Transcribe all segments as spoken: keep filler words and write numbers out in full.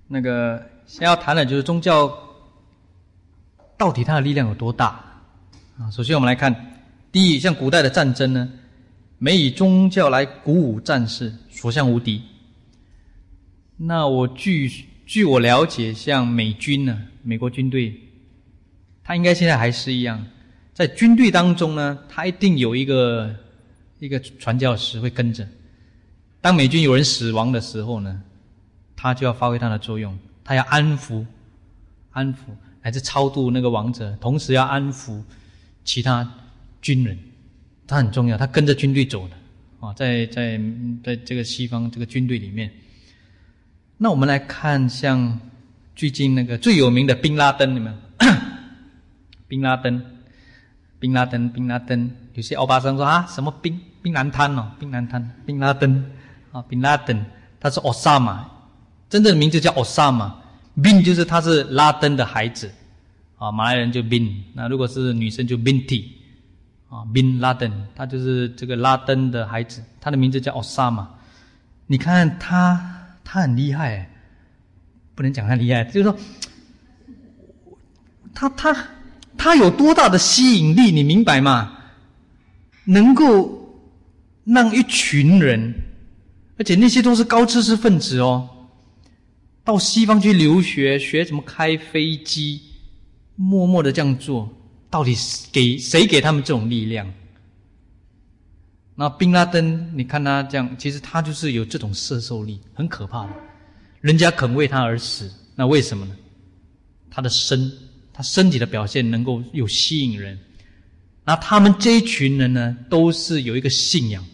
那个现在要谈的就是宗教到底它的力量有多大啊？首先我们来看，第一，像古代的战争呢，每以宗教来鼓舞战士，所向无敌。那我据据我了解，像美军呢，美国军队，它应该现在还是一样，在军队当中呢，它一定有一个一个传教士会跟着。当美军有人死亡的时候呢，他就要发挥他的作用，他要安抚安抚乃至超度那个亡者，同时要安抚其他军人，他很重要，他跟着军队走的啊，在在在这个西方这个军队里面。那我们来看像最近那个最有名的宾拉登，你们宾拉登宾拉登宾拉登有些欧巴桑说啊，什么宾宾兰滩哦，宾兰滩宾拉登啊，宾拉登他是 Osama， 真正的名字叫 Osama， 宾就是他是拉登的孩子啊，马来人就宾，那如果是女生就 Binti 啊，宾拉登，他就是这个拉登的孩子，他的名字叫 Osama。 你看他他很厉害，不能讲他厉害，就是说他他他有多大的吸引力，你明白吗？能够让一群人，而且那些都是高知识分子哦，到西方去留学，学怎么开飞机，默默的这样做，到底给谁给他们这种力量？那宾拉登，你看他这样，其实他就是有这种摄受力，很可怕的，人家肯为他而死，那为什么呢？他的身，他身体的表现能够有吸引人。那他们这一群人呢，都是有一个信仰，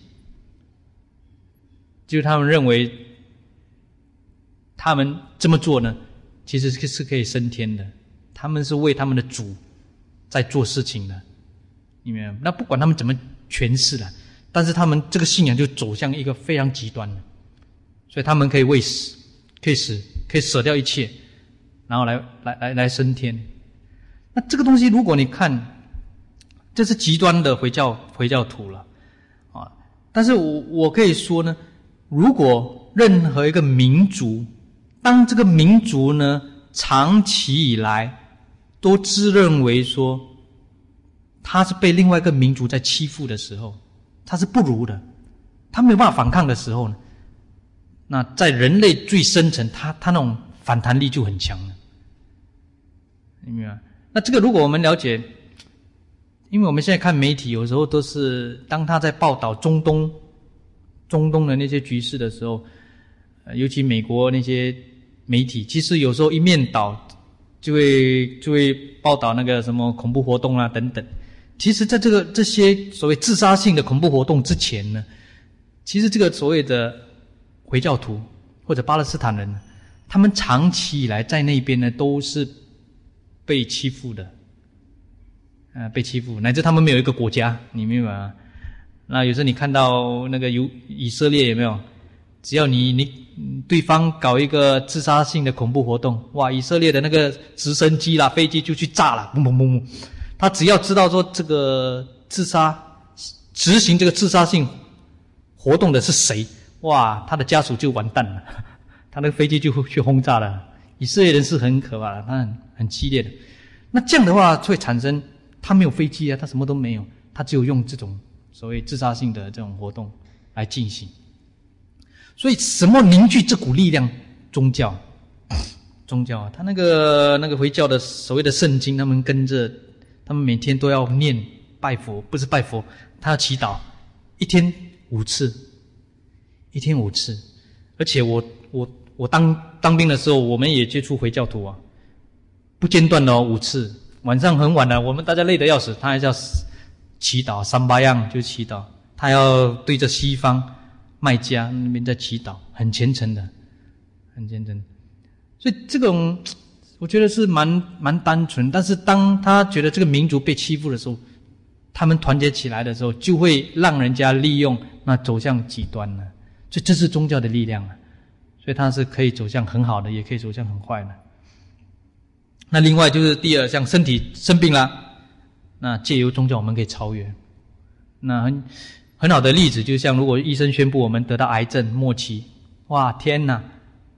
就是他们认为他们这么做呢，其实是可以升天的，他们是为他们的主在做事情的，你明白吗？那不管他们怎么诠释了，但是他们这个信仰就走向一个非常极端的，所以他们可以为死，可以死，可以舍掉一切，然后来来来来升天。那这个东西如果你看，这是极端的回教回教徒了啊！但是我我可以说呢，如果任何一个民族，当这个民族呢长期以来都自认为说他是被另外一个民族在欺负的时候，他是不如的，他没有办法反抗的时候呢，那在人类最深层，他他那种反弹力就很强了，你明白吗？那这个如果我们了解，因为我们现在看媒体，有时候都是当他在报道中东、中东的那些局势的时候，呃、尤其美国那些媒体，其实有时候一面倒就会就会报道那个什么恐怖活动啊等等。其实在这个这些所谓自杀性的恐怖活动之前呢，其实这个所谓的回教徒或者巴勒斯坦人，他们长期以来在那边呢都是被欺负的。呃，被欺负，乃至他们没有一个国家，你明白吗？那有时候你看到那个有以色列有没有？只要你你对方搞一个自杀性的恐怖活动，哇，以色列的那个直升机啦、飞机就去炸了，嘣嘣嘣嘣。他只要知道说这个自杀执行这个自杀性活动的是谁，哇，他的家属就完蛋了，他那个飞机就会去轰炸了。以色列人是很可怕的，他很很激烈的。那这样的话会产生。他没有飞机啊，他什么都没有，他只有用这种所谓自杀性的这种活动来进行。所以什么凝聚这股力量？宗教，宗教啊，他那个那个回教的所谓的圣经，他们跟着，他们每天都要念拜佛，不是拜佛，他要祈祷，一天五次，一天五次。而且我我我当当兵的时候，我们也接触回教徒啊，不间断的哦，五次。晚上很晚了，我们大家累得要死，他还是要祈祷，三八样就祈祷，他要对着西方麦加那边在祈祷，很虔诚的，很虔诚。所以这种我觉得是蛮蛮单纯，但是当他觉得这个民族被欺负的时候，他们团结起来的时候，就会让人家利用，那走向极端了。所以这是宗教的力量啊，所以它是可以走向很好的，也可以走向很坏的。那另外就是第二，像身体生病啦，那借由宗教我们可以超越。那很很好的例子，就像如果医生宣布我们得到癌症末期，哇天哪，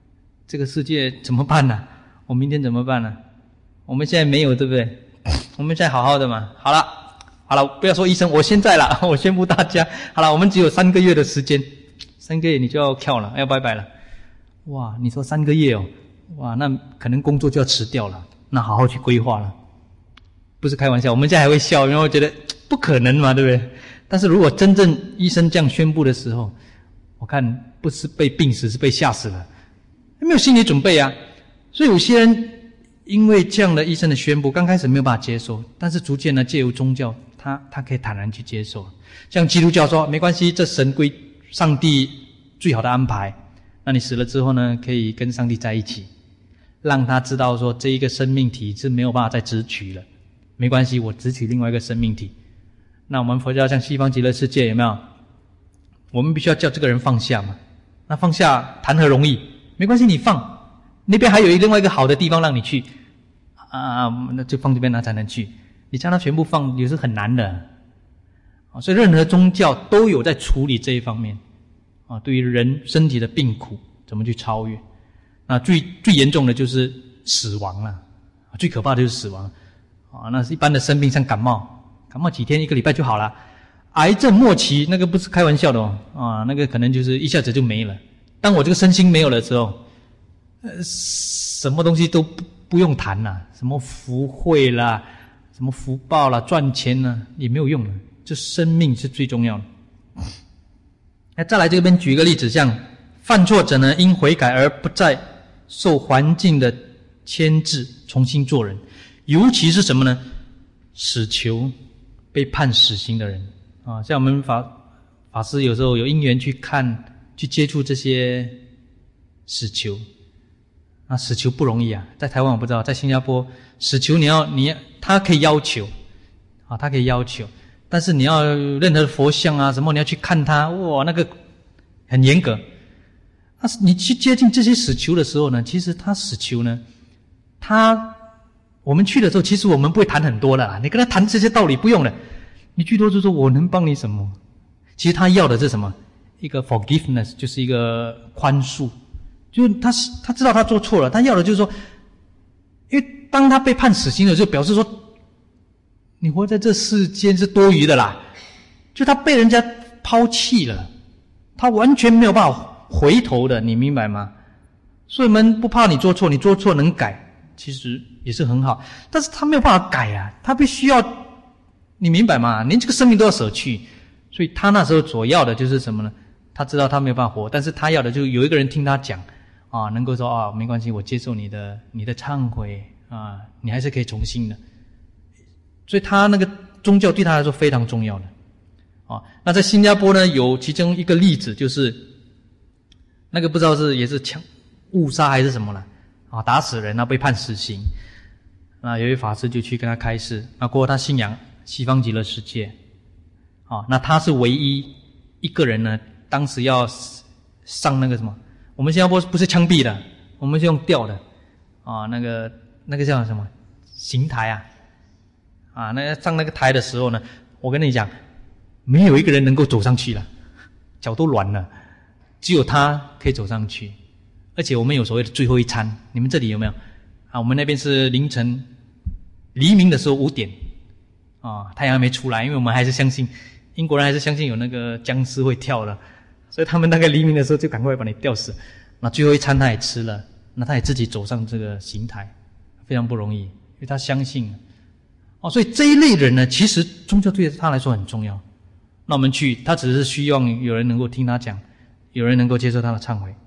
这个世界怎么办呢、啊？我明天怎么办呢、啊？我们现在没有，对不对？我们现在好好的嘛。好了，好了，不要说医生，我现在了，我宣布大家，好了，我们只有三个月的时间，三个月你就要跳了，要拜拜了。哇，你说三个月哦，哇，那可能工作就要辞掉了，那好好去规划了。不是开玩笑，我们现在还会笑，因为觉得不可能嘛，对不对？但是如果真正医生这样宣布的时候，我看不是被病死，是被吓死了，没有心理准备啊。所以有些人因为这样的医生的宣布，刚开始没有办法接受，但是逐渐呢，借由宗教，他他可以坦然去接受。像基督教说，没关系，这神归上帝最好的安排。那你死了之后呢，可以跟上帝在一起，让他知道说这一个生命体是没有办法再支取了。没关系，我支取另外一个生命体。那我们佛教像西方极乐世界有没有？我们必须要叫这个人放下嘛。那放下谈何容易？没关系，你放，那边还有另外一个好的地方让你去啊，那就放这边他才能去。你将他全部放也是很难的啊。所以任何宗教都有在处理这一方面啊，对于人身体的病苦怎么去超越。那最最严重的就是死亡了，最可怕的就是死亡啊。那是一般的生病，像感冒，感冒几天一个礼拜就好了。癌症末期那个不是开玩笑的哦啊，那个可能就是一下子就没了。当我这个身心没有了之后，呃，什么东西都不不用谈了，什么福慧啦，什么福报啦，赚钱啦，也没有用了。这生命是最重要的。那再来这边举一个例子，像犯错者呢，因悔改而不再受环境的牵制，重新做人。尤其是什么呢？死囚被判死刑的人啊，像我们法法师有时候有因缘去看、去接触这些死囚。啊，死囚不容易啊，在台湾我不知道，在新加坡死囚你要你他可以要求啊，他可以要求，但是你要任何佛像啊什么，你要去看他，哇，那个很严格。啊，你去接近这些死囚的时候呢，其实他死囚呢，他我们去的时候，其实我们不会谈很多的啦，你跟他谈这些道理不用了，你最多就说我能帮你什么？其实他要的是什么？一个 forgiveness， 就是一个宽恕。就是他他知道他做错了，他要的就是说，因为当他被判死刑的时候，表示说你活在这世间是多余的啦，就他被人家抛弃了，他完全没有办法回头的，你明白吗？所以我们不怕你做错，你做错能改，其实也是很好，但是他没有办法改啊，他必须要，你明白吗？连这个生命都要舍去，所以他那时候所要的就是什么呢？他知道他没有办法活，但是他要的就是有一个人听他讲啊，能够说啊，没关系，我接受你的你的忏悔啊，你还是可以重新的。所以他那个宗教对他来说非常重要的啊。那在新加坡呢，有其中一个例子，就是那个不知道是也是枪误杀还是什么了啊，打死人，然后被判死刑。那有一位法师就去跟他开示，那过后他信仰西方极乐世界啊，那他是唯一一个人呢，当时要上那个什么。我们新加坡不是枪毙的，我们是用吊的啊，那个那个叫什么刑台啊，啊，那上那个台的时候呢，我跟你讲，没有一个人能够走上去了，脚都软了，只有他可以走上去。而且我们有所谓的最后一餐，你们这里有没有？啊，我们那边是凌晨黎明的时候五点啊，太阳还没出来，因为我们还是相信英国人还是相信有那个僵尸会跳的。所以他们大概黎明的时候就赶快把你吊死，那最后一餐他也吃了，那他也自己走上这个刑台，非常不容易，因为他相信哦，所以这一类人呢，其实宗教对他来说很重要。那我们去，他只是希望有人能够听他讲，有人能够接受他的忏悔，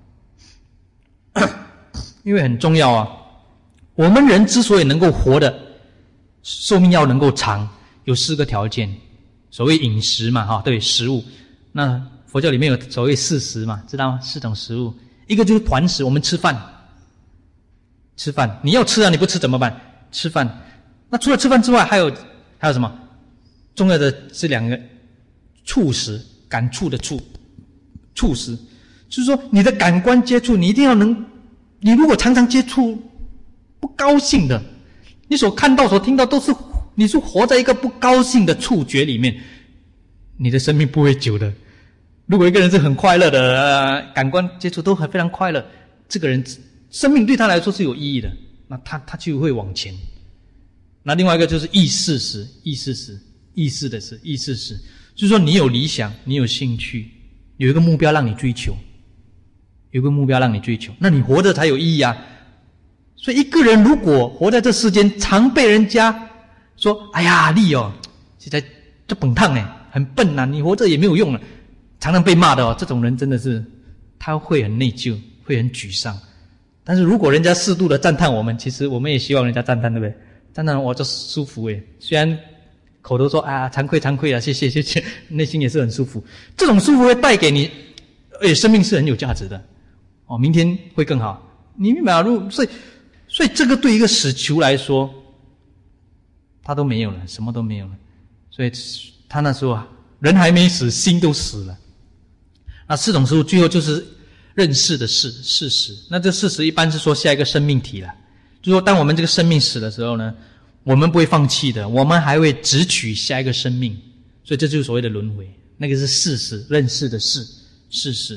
因为很重要啊。我们人之所以能够活的，寿命要能够长，有四个条件，所谓饮食嘛，哈，对，食物，那。佛教里面有所谓四食嘛，知道吗？四种食物，一个就是团食，我们吃饭，吃饭，你要吃啊，你不吃怎么办？吃饭。那除了吃饭之外，还有还有什么？重要的是两个，触食，感触的触，触食，就是说你的感官接触，你一定要能，你如果常常接触不高兴的，你所看到、所听到都是，你是活在一个不高兴的触觉里面，你的生命不会久的。如果一个人是很快乐的，呃，感官接触都很非常快乐，这个人生命对他来说是有意义的，那他他就会往前。那另外一个就是意识时，意识时，意识的是意识时，就是说你有理想，你有兴趣，有一个目标让你追求，有一个目标让你追求，那你活着才有意义啊。所以一个人如果活在这世间，常被人家说，哎呀你哦现在这笨烫哎，很笨啊，你活着也没有用了，常常被骂的哦，这种人真的是他会很内疚，会很沮丧。但是如果人家适度的赞叹我们，其实我们也希望人家赞叹，对不对？赞叹我就舒服诶，虽然口头说啊惭愧惭愧啊，谢谢谢谢，内心也是很舒服。这种舒服会带给你，诶，生命是很有价值的哦，明天会更好。你明白吗？所以所以这个对一个死囚来说，他都没有了，什么都没有了。所以他那时候啊，人还没死，心都死了。那四种事物最后就是认识的事事实。那这事实一般是说下一个生命体了。就是说当我们这个生命死的时候呢，我们不会放弃的，我们还会直取下一个生命。所以这就是所谓的轮回，那个是事实，认识的事事实。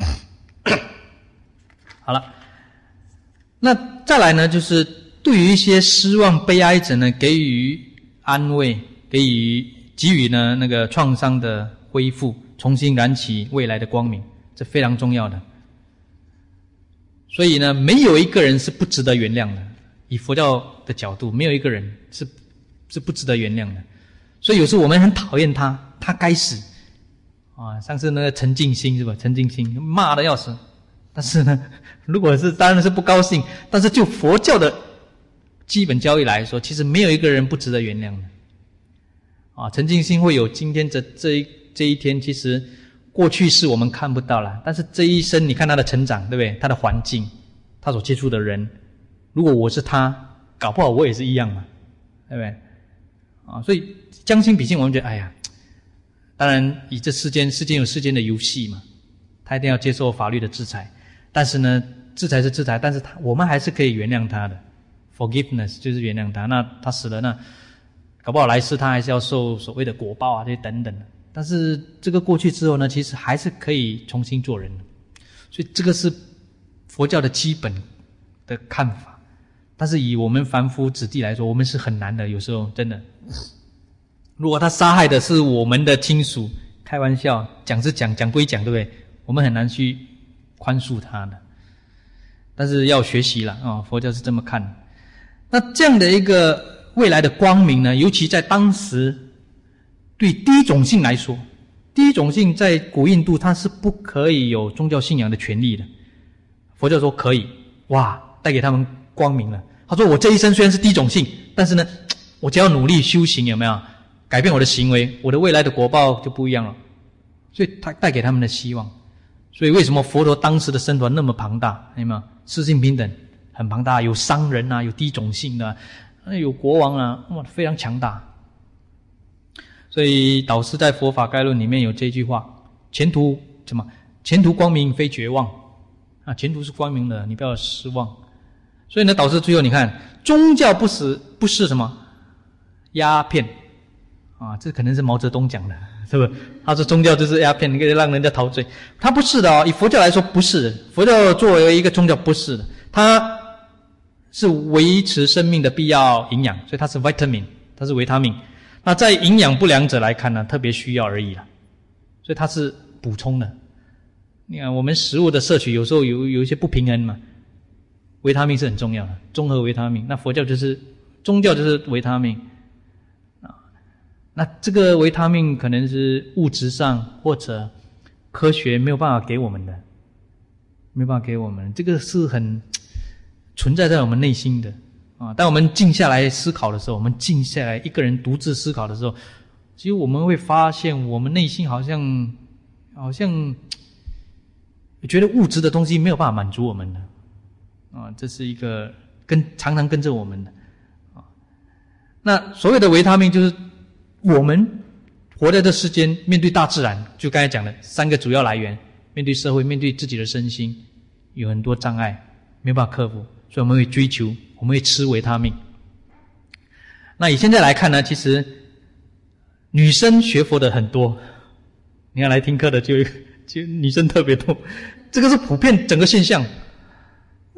好了，那再来呢，就是对于一些失望悲哀者呢，给予安慰，给予给予呢那个创伤的恢复，重新燃起未来的光明，这非常重要的。所以呢，没有一个人是不值得原谅的。以佛教的角度，没有一个人是是不值得原谅的。所以有时候我们很讨厌他，他该死啊！上次那个陈进兴是吧？陈进兴骂得要死。但是呢，如果是当然是不高兴，但是就佛教的基本教义来说，其实没有一个人不值得原谅的。啊，陈进兴会有今天这这一这一天，其实过去是我们看不到了，但是这一生你看他的成长，对不对？他的环境，他所接触的人，如果我是他，搞不好我也是一样嘛，对不对？啊，所以将心比心，我们觉得，哎呀，当然以这世间世间有世间的游戏嘛，他一定要接受法律的制裁，但是呢，制裁是制裁，但是他我们还是可以原谅他的 ，forgiveness 就是原谅他。那他死了，那搞不好来世他还是要受所谓的果报啊，这些等等的。但是这个过去之后呢，其实还是可以重新做人的，所以这个是佛教的基本的看法。但是以我们凡夫子弟来说，我们是很难的，有时候真的。如果他杀害的是我们的亲属，开玩笑，讲是讲，讲归讲，对不对？我们很难去宽恕他的。但是要学习了啊、哦，佛教是这么看的。那这样的一个未来的光明呢，尤其在当时对第一种性来说，第一种性在古印度它是不可以有宗教信仰的权利的。佛教说可以，哇，带给他们光明了。他说我这一生虽然是第一种性，但是呢，我只要努力修行，有没有改变我的行为，我的未来的果报就不一样了。所以他带给他们的希望。所以为什么佛陀当时的僧团那么庞大？有没有四性平等很庞大，有商人啊，有第一种性的、啊，有国王啊，哇，非常强大。所以导师在《佛法概论》里面有这句话：前途什么？前途光明非绝望啊！前途是光明的，你不要失望。所以呢，导师最后你看，宗教不是不是什么鸦片啊，这可能是毛泽东讲的，是不是？他说宗教就是鸦片，你可以让人家陶醉。他不是的哦，以佛教来说不是的。佛教作为一个宗教不是的，它是维持生命的必要营养，所以它是 vitamin， 它是维他命。那在营养不良者来看呢，特别需要而已啦，所以它是补充的。你看我们食物的摄取有时候有有一些不平衡嘛，维他命是很重要的，综合维他命。那佛教就是宗教就是维他命啊，那这个维他命可能是物质上或者科学没有办法给我们的，没有办法给我们，这个是很存在在我们内心的。啊，当我们静下来思考的时候，我们静下来一个人独自思考的时候，其实我们会发现我们内心好像好像觉得物质的东西没有办法满足我们的啊，这是一个跟常常跟着我们的啊。那所谓的维他命就是我们活在这世间，面对大自然，就刚才讲的三个主要来源，面对社会，面对自己的身心，有很多障碍没有办法克服，所以我们会追求，我们会吃维他命。那以现在来看呢，其实女生学佛的很多，你看来听课的就就女生特别多，这个是普遍整个现象。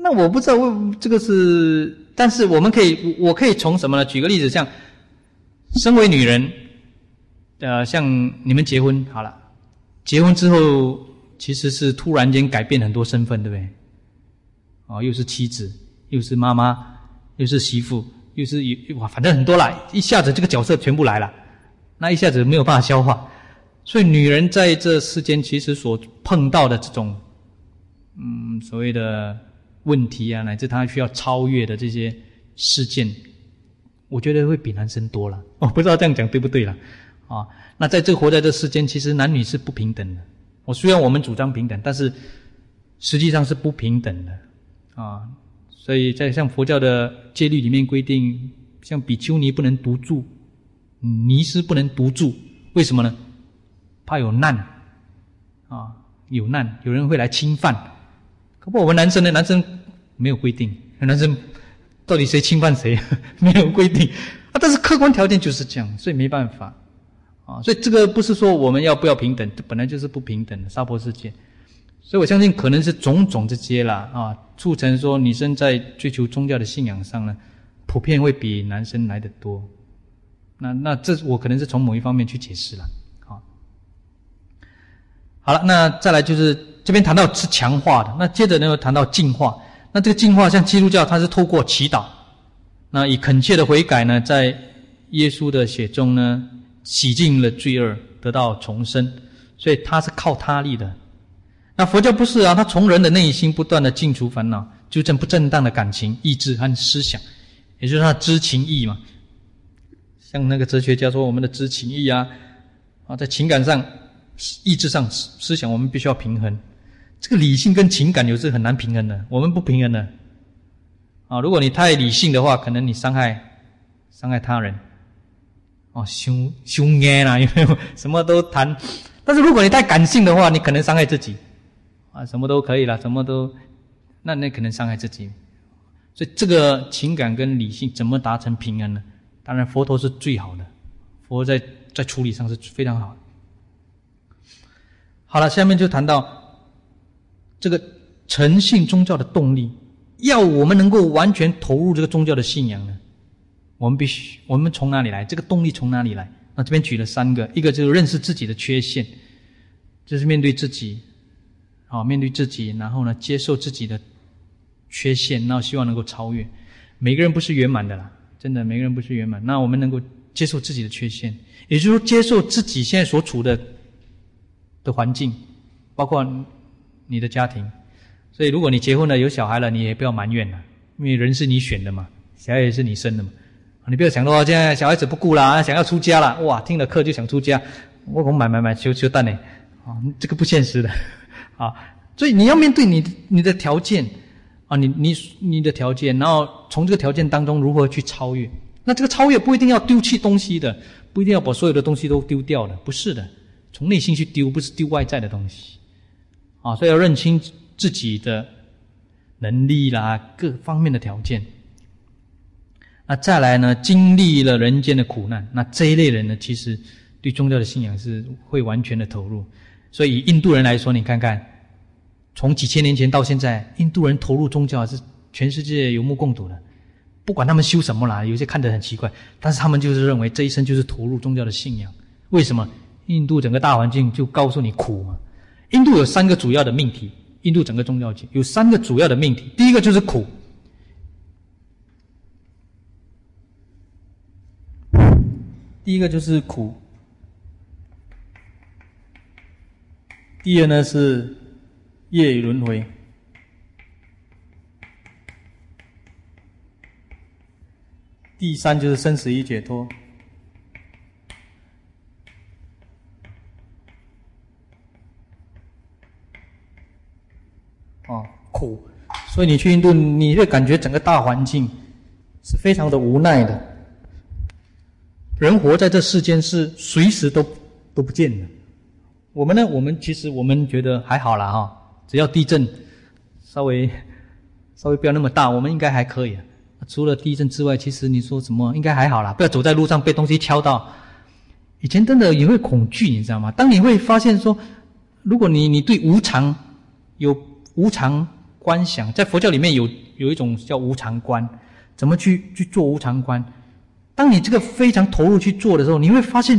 那我不知道为这个是，但是我们可以，我可以从什么呢？举个例子，像身为女人，呃，像你们结婚好了，结婚之后其实是突然间改变很多身份，对不对？哦，又是妻子，又是妈妈，又是媳妇，又是哇，反正很多啦，一下子这个角色全部来了，那一下子没有办法消化。所以女人在这世间其实所碰到的这种嗯所谓的问题啊，乃至她需要超越的这些事件，我觉得会比男生多了。我不知道这样讲对不对了啊？那在这活在这世间，其实男女是不平等的。我虽然我们主张平等，但是实际上是不平等的啊。所以在像佛教的戒律里面规定，像比丘尼不能独住，尼师不能独住，为什么呢？怕有难啊，有难，有人会来侵犯。可不，我们男生呢？男生没有规定，男生到底谁侵犯谁没有规定啊。但是客观条件就是这样，所以没办法啊。所以这个不是说我们要不要平等，这本来就是不平等的娑婆世界。所以我相信可能是种种这些啦啊，促成说女生在追求宗教的信仰上呢，普遍会比男生来得多。那那这我可能是从某一方面去解释了。好了，那再来就是这边谈到是强化的，那接着呢又谈到净化。那这个净化像基督教它是透过祈祷，那以恳切的悔改呢，在耶稣的血中呢洗净了罪恶，得到重生，所以它是靠他力的。那佛教不是啊，它从人的内心不断的净除烦恼，纠正不正当的感情、意志和思想，也就是它知情意嘛。像那个哲学家说我们的知情意啊，啊在情感上意志上思想我们必须要平衡，这个理性跟情感有时很难平衡的，我们不平衡的啊。如果你太理性的话，可能你伤害伤害他人哦，凶凶眼啦，有没有？什么都谈。但是如果你太感性的话，你可能伤害自己啊，什么都可以啦，什么都那那可能伤害自己。所以这个情感跟理性怎么达成平衡呢？当然佛陀是最好的，佛在在处理上是非常好的。好了，下面就谈到这个诚信宗教的动力，要我们能够完全投入这个宗教的信仰呢，我们必须，我们从哪里来？这个动力从哪里来？那这边举了三个，一个就是认识自己的缺陷，就是面对自己，好，面对自己，然后呢，接受自己的缺陷，然后希望能够超越。每个人不是圆满的啦，真的，每个人不是圆满。那我们能够接受自己的缺陷，也就是说，接受自己现在所处的的环境，包括你的家庭。所以如果你结婚了有小孩了，你也不要埋怨了，因为人是你选的嘛，小孩也是你生的嘛。你不要想说现在小孩子不顾了，想要出家了，哇，听了课就想出家，我讲买买买求求蛋呢，啊，这个不现实的啊。所以你要面对你你的条件啊，你你你的条件，然后从这个条件当中如何去超越。那这个超越不一定要丢弃东西的，不一定要把所有的东西都丢掉的，不是的。从内心去丢，不是丢外在的东西啊，所以要认清自己的能力啦，各方面的条件。那再来呢，经历了人间的苦难，那这一类人呢，其实对宗教的信仰是会完全的投入。所以以印度人来说，你看看，从几千年前到现在，印度人投入宗教是全世界有目共睹的。不管他们修什么啦，有些看得很奇怪，但是他们就是认为这一生就是投入宗教的信仰。为什么？印度整个大环境就告诉你苦嘛。印度有三个主要的命题，印度整个宗教界有三个主要的命题。第一个就是苦，第一个就是苦，第二呢是业与轮回，第三就是生死与解脱。啊，苦，所以你去印度，你会感觉整个大环境是非常的无奈的。人活在这世间是随时都都不见的。我们呢，我们其实我们觉得还好啦哈，只要地震稍微稍微不要那么大，我们应该还可以。除了地震之外，其实你说什么应该还好啦，不要走在路上被东西敲到。以前真的也会恐惧，你知道吗？当你会发现说，如果你你对无常有无常观想，在佛教里面有有一种叫无常观，怎么去去做无常观？当你这个非常投入去做的时候，你会发现，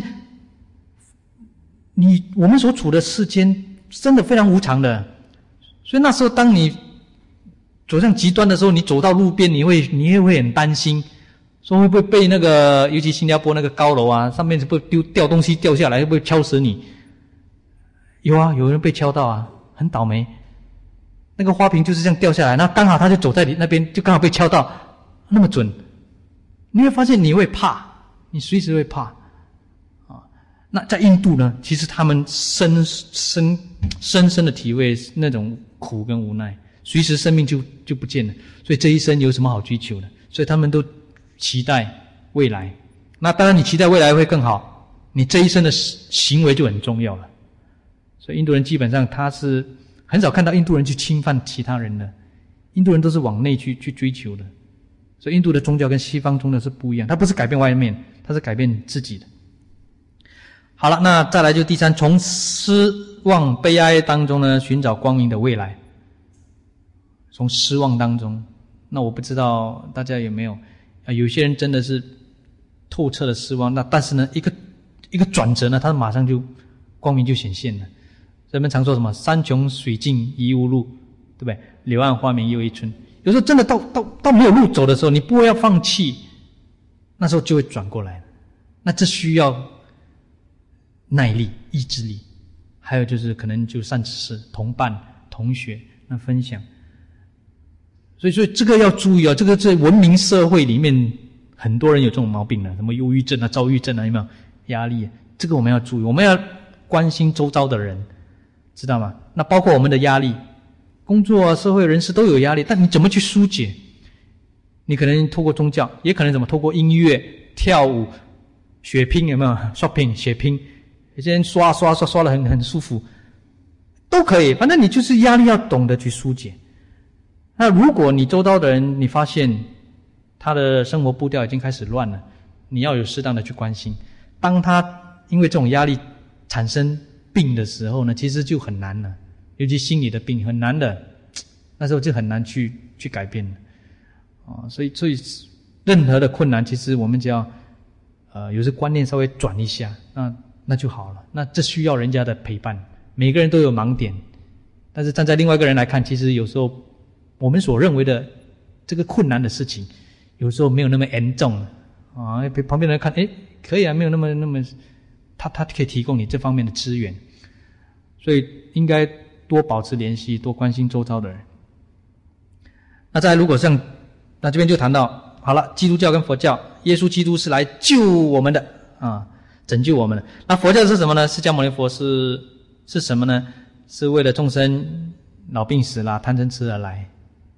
你我们所处的世间真的非常无常的。所以那时候，当你走向极端的时候，你走到路边，你会你也会很担心，说会不会被那个，尤其新加坡那个高楼啊，上面会丢掉东西掉下来，会不会敲死你？有啊，有人被敲到啊，很倒霉。那个花瓶就是这样掉下来，那刚好他就走在你那边，就刚好被敲到，那么准。你会发现你会怕，你随时会怕啊。那在印度呢，其实他们深深深深的体会那种苦跟无奈，随时生命就就不见了。所以这一生有什么好追求的？所以他们都期待未来。那当然，你期待未来会更好，你这一生的行为就很重要了。所以印度人基本上他是很少看到印度人去侵犯其他人的，印度人都是往内去去追求的。所以印度的宗教跟西方宗教是不一样，它不是改变外面，它是改变自己的。好了，那再来就第三，从失望悲哀当中呢寻找光明的未来。从失望当中，那我不知道大家有没有啊？有些人真的是透彻的失望，那但是呢一个一个转折呢，他马上就光明就显现了。人们常说什么山穷水尽疑无路，对不对？柳暗花明又一村。有时候真的到到到没有路走的时候，你不会要放弃，那时候就会转过来。那这需要耐力、意志力，还有就是可能就善知识、同伴、同学那分享。所以，所以这个要注意啊！这个在文明社会里面，很多人有这种毛病了，什么忧郁症啊、躁郁症啊，有没有压力？这个我们要注意，我们要关心周遭的人，知道吗？那包括我们的压力。工作啊，社会人士都有压力，但你怎么去疏解？你可能透过宗教，也可能怎么透过音乐、跳舞、血拼，有没有 ？shopping 血拼，有些人刷刷刷刷得很很舒服，都可以。反正你就是压力要懂得去疏解。那如果你周遭的人，你发现他的生活步调已经开始乱了，你要有适当的去关心。当他因为这种压力产生病的时候呢，其实就很难了。尤其心理的病很难的，那时候就很难去去改变了，啊，所以所以任何的困难，其实我们只要呃有些观念稍微转一下，那那就好了。那这需要人家的陪伴，每个人都有盲点，但是站在另外一个人来看，其实有时候我们所认为的这个困难的事情，有时候没有那么严重啊。旁边人看，诶，可以啊，没有那么那么，他他可以提供你这方面的资源，所以应该多保持联系，多关心周遭的人。那再来，如果像那这边就谈到好了，基督教跟佛教，耶稣基督是来救我们的啊，拯救我们的。那佛教是什么呢？释迦牟尼佛是是什么呢？是为了众生老病死啦、贪嗔痴而来。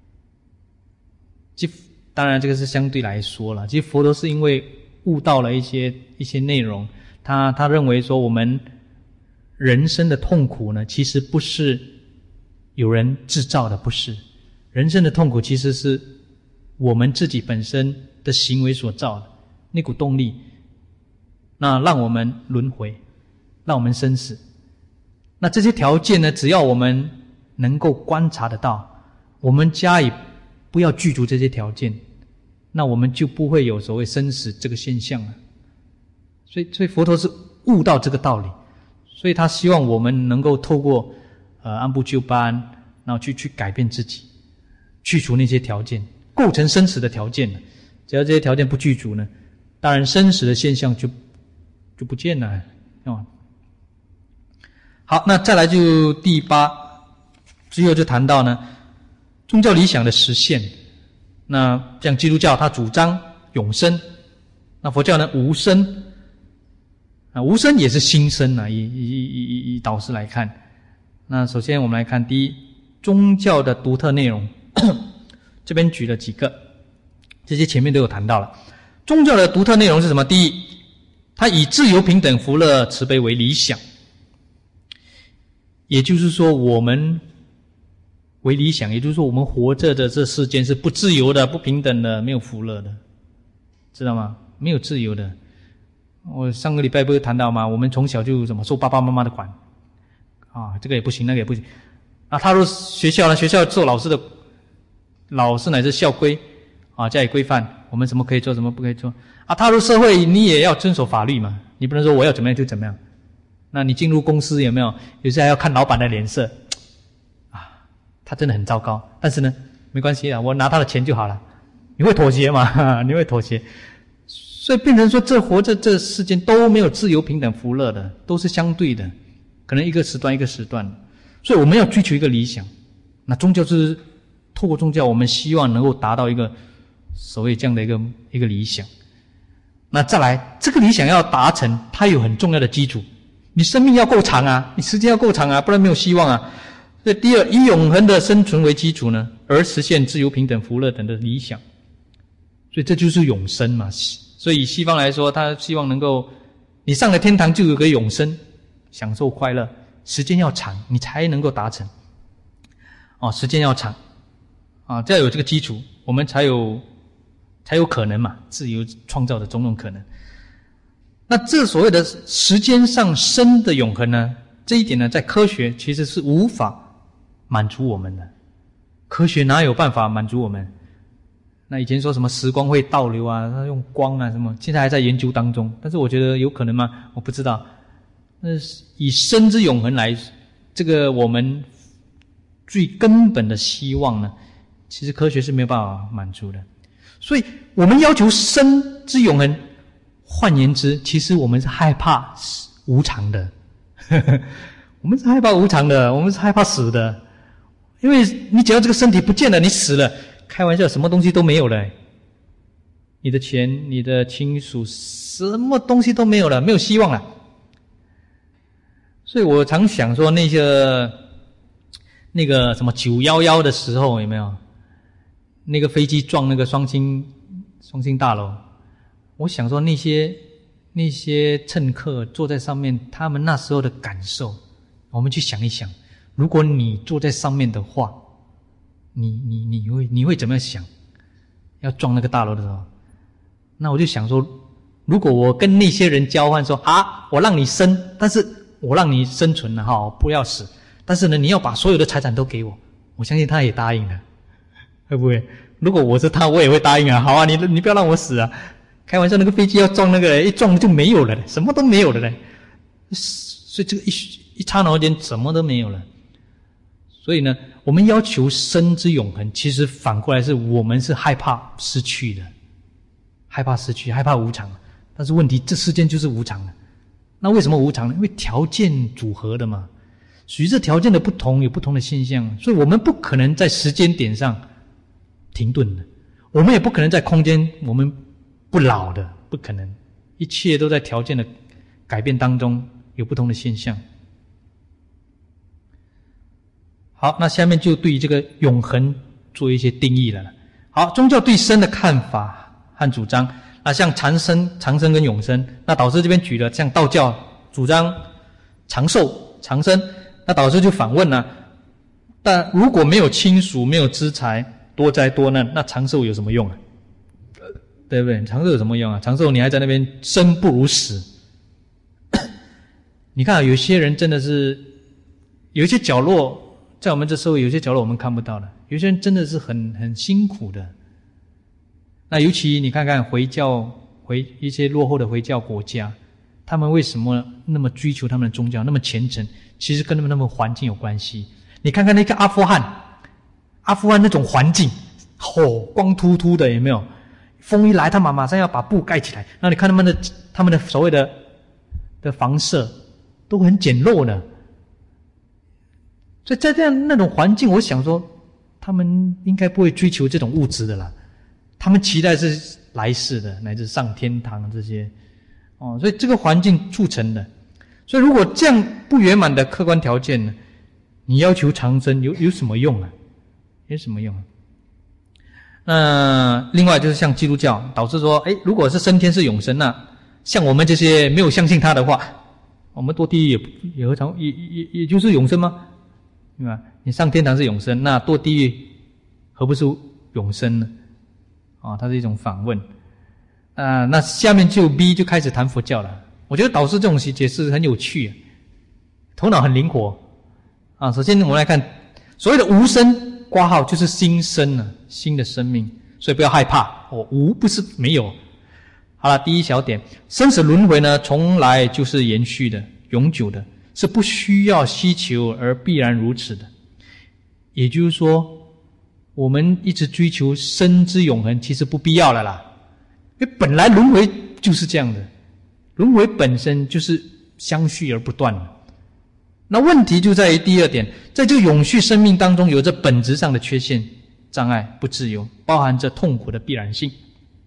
即当然这个是相对来说了，其实佛陀是因为悟到了一些一些内容，他他认为说我们人生的痛苦呢，其实不是有人制造的，不是。人生的痛苦其实是我们自己本身的行为所造的那股动力，那让我们轮回，让我们生死。那这些条件呢，只要我们能够观察得到，我们加以不要具足这些条件，那我们就不会有所谓生死这个现象了。所以，所以佛陀是悟到这个道理。所以他希望我们能够透过呃按部就班，然后去去改变自己，去除那些条件构成生死的条件了。只要这些条件不具足呢，当然生死的现象就就不见了。哦，好，那再来就第八，之后就谈到呢宗教理想的实现。那像基督教它主张永生，那佛教呢无生。啊，无生也是新生啊！以以以以以导师来看，那首先我们来看第一，宗教的独特内容，这边举了几个，这些前面都有谈到了。宗教的独特内容是什么？第一，它以自由、平等、福乐、慈悲为理想，也就是说，我们为理想，也就是说，我们活着的这世间是不自由的、不平等的、没有福乐的，知道吗？没有自由的。我上个礼拜不是谈到吗？我们从小就怎么受爸爸妈妈的管啊，这个也不行，那个也不行。啊，踏入学校呢，学校受老师的老师乃至校规啊，加以规范，我们什么可以做，什么不可以做啊。踏入社会，你也要遵守法律嘛，你不能说我要怎么样就怎么样。那你进入公司有没有？有时还要看老板的脸色啊，他真的很糟糕。但是呢，没关系啊，我拿他的钱就好了。你会妥协吗？你会妥协。所以变成说，这活着这世间都没有自由、平等、福乐的，都是相对的，可能一个时段一个时段。所以我们要追求一个理想。那宗教就是透过宗教，我们希望能够达到一个所谓这样的一个一个理想。那再来，这个理想要达成，它有很重要的基础。你生命要够长啊，你时间要够长啊，不然没有希望啊。所以第二，以永恒的生存为基础呢，而实现自由、平等、福乐等的理想。所以这就是永生嘛。所以以西方来说，他希望能够你上了天堂就有个永生，享受快乐。时间要长，你才能够达成。哦，时间要长啊，只要有这个基础，我们才有才有可能嘛，自由创造的种种可能。那这所谓的时间上生的永恒呢，这一点呢，在科学其实是无法满足我们的。科学哪有办法满足我们？那以前说什么时光会倒流啊，他用光啊什么，现在还在研究当中。但是我觉得有可能吗？我不知道。那以生之永恒来，这个我们最根本的希望呢，其实科学是没有办法满足的。所以我们要求生之永恒，换言之，其实我们是害怕无常的。我们是害怕无常的，我们是害怕死的。因为你只要这个身体不见了，你死了，开玩笑，什么东西都没有了。你的钱，你的亲属，什么东西都没有了，没有希望了。所以我常想说，那些那个什么九一一的时候有没有？那个飞机撞那个双星双星大楼，我想说那些那些乘客坐在上面，他们那时候的感受，我们去想一想，如果你坐在上面的话，你你你会你会怎么样想？要撞那个大楼的时候，那我就想说，如果我跟那些人交换说啊，我让你生，但是我让你生存了哈，不要死，但是呢，你要把所有的财产都给我，我相信他也答应了。会不会？如果我是他，我也会答应啊。好啊，你你不要让我死啊！开玩笑，那个飞机要撞那个，一撞就没有了，什么都没有了嘞。所以这个一一刹那间什么都没有了。所以呢，我们要求生之永恒，其实反过来是我们是害怕失去的，害怕失去，害怕无常。但是问题，这世间就是无常的。那为什么无常呢？因为条件组合的嘛，随着条件的不同，有不同的现象，所以我们不可能在时间点上停顿的，我们也不可能在空间我们不老的，不可能，一切都在条件的改变当中有不同的现象。好，那下面就对于这个永恒做一些定义了。好，宗教对生的看法和主张，那像长生、长生跟永生，那导师这边举了，像道教主张长寿、长生，那导师就反问了：但如果没有亲属，没有资财，多灾多难，那长寿有什么用啊？对不对？长寿有什么用啊？长寿你还在那边生不如死。你看啊，有些人真的是，有一些角落，在我们这社会有些角落我们看不到的，有些人真的是很很辛苦的。那尤其你看看回教，回一些落后的回教国家，他们为什么那么追求他们的宗教，那么虔诚？其实跟他们那么环境有关系。你看看那个阿富汗，阿富汗那种环境，吼，光秃秃的，有没有？风一来，他马马上要把布盖起来。那你看他们的他们的所谓的的房舍都很简陋的。所以在这样那种环境，我想说，他们应该不会追求这种物质的啦。他们期待是来世的，乃至上天堂这些。哦，所以这个环境促成的。所以如果这样不圆满的客观条件呢，你要求长生有有什么用啊？有什么用啊？那另外就是像基督教，导致说，诶，如果是升天是永生，那像我们这些没有相信他的话，我们堕地狱也也何尝也也也就是永生吗？对吧？你上天堂是永生，那堕地狱何不是永生呢？啊、哦，它是一种反问。啊、呃，那下面就 B 就开始谈佛教了。我觉得导师这种解释很有趣，头脑很灵活。啊，首先我们来看所谓的无生， 括号就是新生啊，新的生命，所以不要害怕哦，无不是没有。好了，第一小点，生死轮回呢，从来就是延续的、永久的，是不需要希求而必然如此的。也就是说，我们一直追求生之永恒，其实不必要了啦，因为本来轮回就是这样的，轮回本身就是相续而不断的。那问题就在于第二点，在这个永续生命当中，有着本质上的缺陷、障碍、不自由，包含着痛苦的必然性。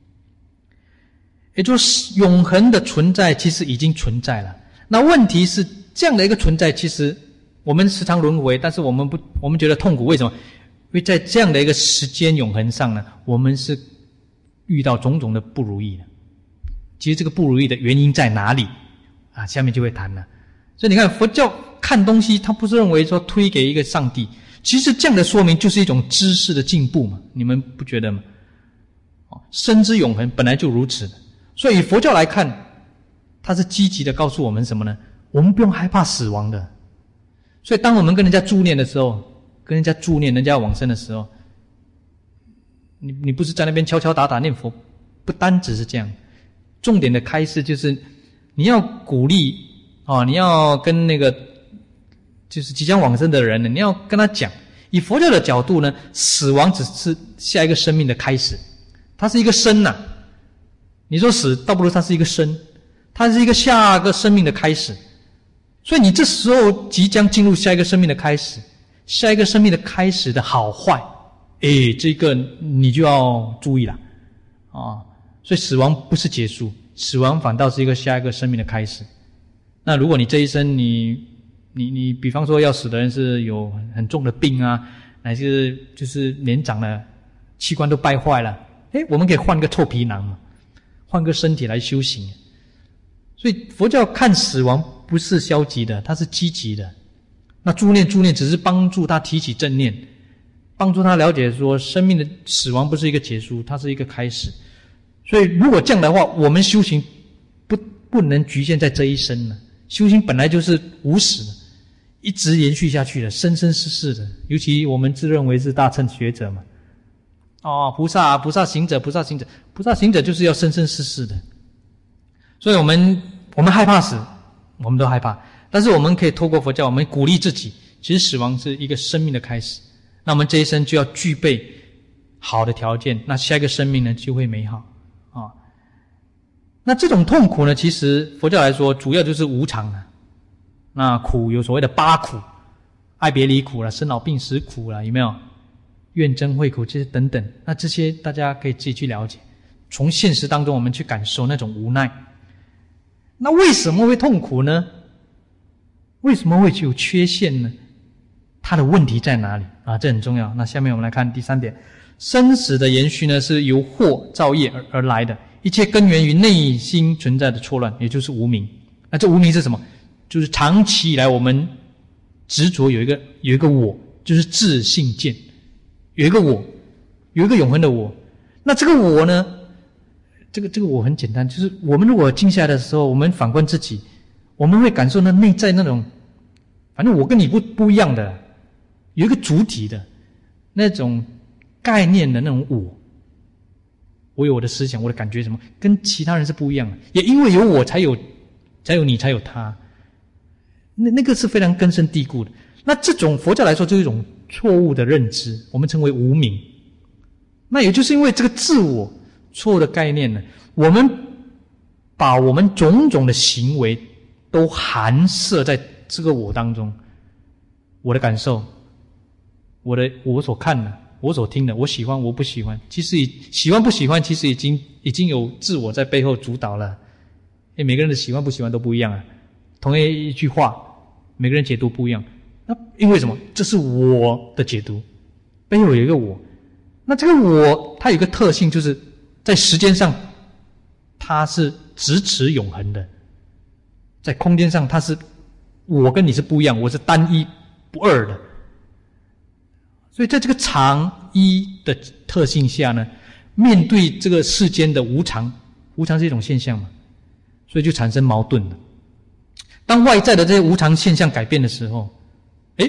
也就是永恒的存在其实已经存在了。那问题是这样的一个存在，其实我们时常轮回，但是我们不，我们觉得痛苦，为什么？因为在这样的一个时间永恒上呢，我们是遇到种种的不如意的。其实这个不如意的原因在哪里啊？下面就会谈了。所以你看，佛教看东西，他不是认为说推给一个上帝，其实这样的说明就是一种知识的进步嘛，你们不觉得吗？生之永恒本来就如此的，所以以佛教来看，它是积极的告诉我们什么呢？我们不用害怕死亡的。所以当我们跟人家助念的时候，跟人家助念人家往生的时候，你你不是在那边敲敲打打念佛，不单只是这样，重点的开示就是你要鼓励哦，你要跟那个就是即将往生的人呢，你要跟他讲，以佛教的角度呢，死亡只是下一个生命的开始，它是一个生呐、啊。你说死，倒不如它是一个生，它是一个下个生命的开始。所以你这时候即将进入下一个生命的开始，下一个生命的开始的好坏，诶，这个你就要注意了啊。所以死亡不是结束，死亡反倒是一个下一个生命的开始。那如果你这一生你你你比方说要死的人是有很重的病啊，乃至就是年长了器官都败坏了，诶，我们可以换个臭皮囊嘛，换个身体来修行。所以佛教看死亡不是消极的，它是积极的。那助念助念只是帮助他提起正念，帮助他了解说生命的死亡不是一个结束，它是一个开始。所以如果这样的话，我们修行不不能局限在这一生了，修行本来就是无始的，一直延续下去的，生生世世的。尤其我们自认为是大乘学者嘛，哦，菩萨菩萨行者菩萨行者菩萨行者就是要生生世世的。所以我们我们害怕死，我们都害怕，但是我们可以透过佛教，我们鼓励自己，其实死亡是一个生命的开始，那我们这一生就要具备好的条件，那下一个生命呢就会美好啊。那这种痛苦呢，其实佛教来说主要就是无常啊。那苦有所谓的八苦，爱别离苦啦，生老病死苦啦，有没有？怨憎会苦这些等等，那这些大家可以自己去了解，从现实当中我们去感受那种无奈。那为什么会痛苦呢？为什么会有缺陷呢？它的问题在哪里啊？这很重要。那下面我们来看第三点，生死的延续呢，是由惑造业 而, 而来的，一切根源于内心存在的错乱，也就是无明。那这无明是什么？就是长期以来我们执着有一个有一个我，就是自性见，有一个我，有一个永恒的我。那这个我呢，这个这个我很简单，就是我们如果静下来的时候，我们反观自己，我们会感受到内在那种，反正我跟你不不一样的，有一个主体的那种概念的那种我，我有我的思想，我的感觉什么，跟其他人是不一样的。也因为有我才有才有你才有他，那那个是非常根深蒂固的。那这种佛教来说就是一种错误的认知，我们称为无明。那也就是因为这个自我错误的概念呢，我们把我们种种的行为都含摄在这个我当中，我的感受，我的我所看的，我所听的，我喜欢我不喜欢，其实喜欢不喜欢其实已经已经有自我在背后主导了。因为每个人的喜欢不喜欢都不一样啊，同样一句话每个人解读不一样，那因为什么？这是我的解读，背后有一个我。那这个我它有一个特性，就是在时间上它是直持永恒的，在空间上它是我跟你是不一样，我是单一不二的。所以在这个常一的特性下呢，面对这个世间的无常，无常是一种现象嘛，所以就产生矛盾了。当外在的这些无常现象改变的时候，诶，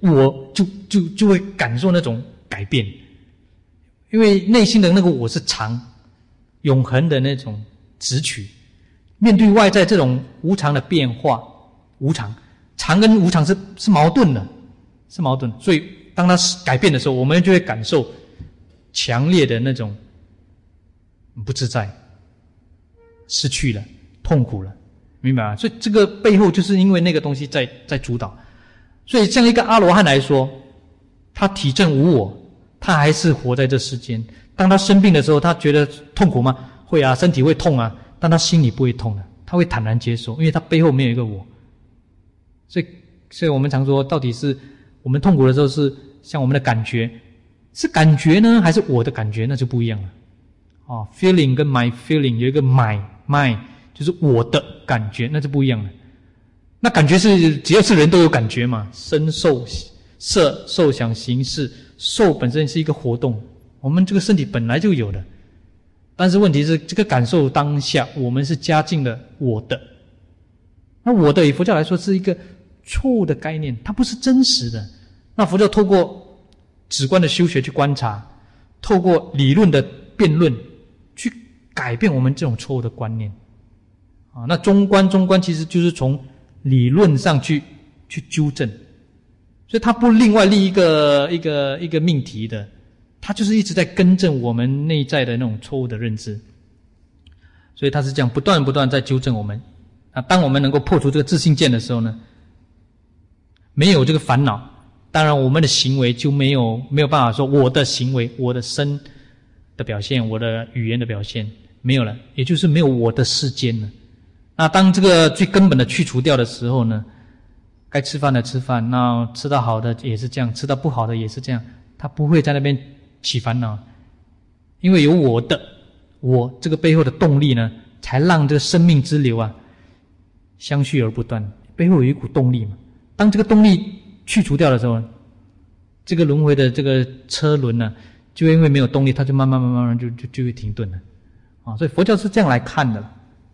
我就就就会感受那种改变，因为内心的那个我是常永恒的那种直取，面对外在这种无常的变化，无常常跟无常是是矛盾的，是矛盾，所以当它改变的时候，我们就会感受强烈的那种不自在，失去了，痛苦了，明白吗？所以这个背后就是因为那个东西在在主导。所以像一个阿罗汉来说，他体证无我，他还是活在这世间。当他生病的时候，他觉得痛苦吗？会啊，身体会痛啊，但他心里不会痛的，他会坦然接受，因为他背后没有一个我。所以所以我们常说，到底是我们痛苦的时候是像我们的感觉，是感觉呢，还是我的感觉？那就不一样了。哦 ，feeling 跟 my feeling 有一个 my my 就是我的感觉，那就不一样了。那感觉是只要是人都有感觉嘛，身受色受想行识，受本身是一个活动，我们这个身体本来就有的。但是问题是，这个感受当下，我们是加进了我的。那我的以佛教来说是一个错误的概念，它不是真实的。那佛教透过直观的修学去观察，透过理论的辩论去改变我们这种错误的观念。啊，那中观中观其实就是从理论上去去纠正，所以它不另外立一个一个一个命题的，它就是一直在更正我们内在的那种错误的认知。所以它是这样不断不断在纠正我们。啊，当我们能够破除这个自性见的时候呢，没有这个烦恼，当然我们的行为就没有没有办法说我的行为，我的身的表现，我的语言的表现没有了，也就是没有我的世间了。那当这个最根本的去除掉的时候呢，该吃饭的吃饭，那吃到好的也是这样，吃到不好的也是这样，他不会在那边起烦恼，因为有我的我这个背后的动力呢，才让这个生命之流啊相续而不断，背后有一股动力嘛。当这个动力去除掉的时候，这个轮回的这个车轮呢，就因为没有动力，它就慢慢慢慢就就就会停顿了啊。所以佛教是这样来看的。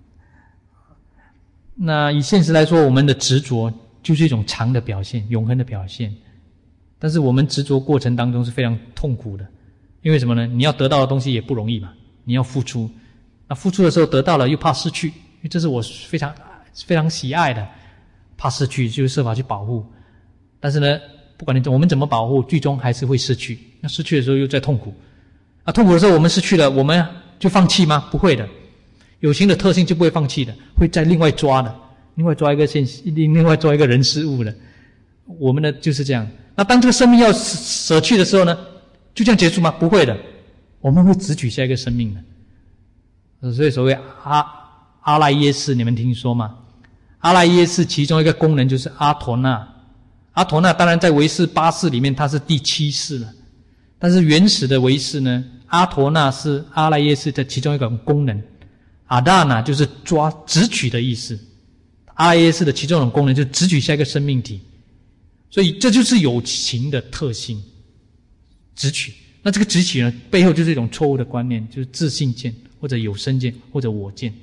那以现实来说，我们的执着就是一种常的表现，永恒的表现。但是我们执着过程当中是非常痛苦的，因为什么呢？你要得到的东西也不容易嘛，你要付出。那付出的时候得到了又怕失去，因为这是我非常非常喜爱的，怕失去就设法去保护。但是呢，不管你我们怎么保护，最终还是会失去。那失去的时候又在痛苦。啊，痛苦的时候我们失去了，我们就放弃吗？不会的。有情的特性就不会放弃的，会再另外抓的，另外抓一个现，另外抓一个人事物的。我们呢就是这样。那当这个生命要舍去的时候呢，就这样结束吗？不会的，我们会直取下一个生命的。所以所谓阿阿赖耶识，你们听说吗？阿赖耶识其中一个功能就是阿陀那。阿陀那当然在唯识八识里面它是第七识了，但是原始的唯识呢，阿陀那是阿赖耶识的其中一个功能。阿达那就是抓直取的意思，阿赖耶识的其中一种功能就是直取下一个生命体，所以这就是有情的特性，直取。那这个直取呢，背后就是一种错误的观念，就是自性见或者有生见或者我见。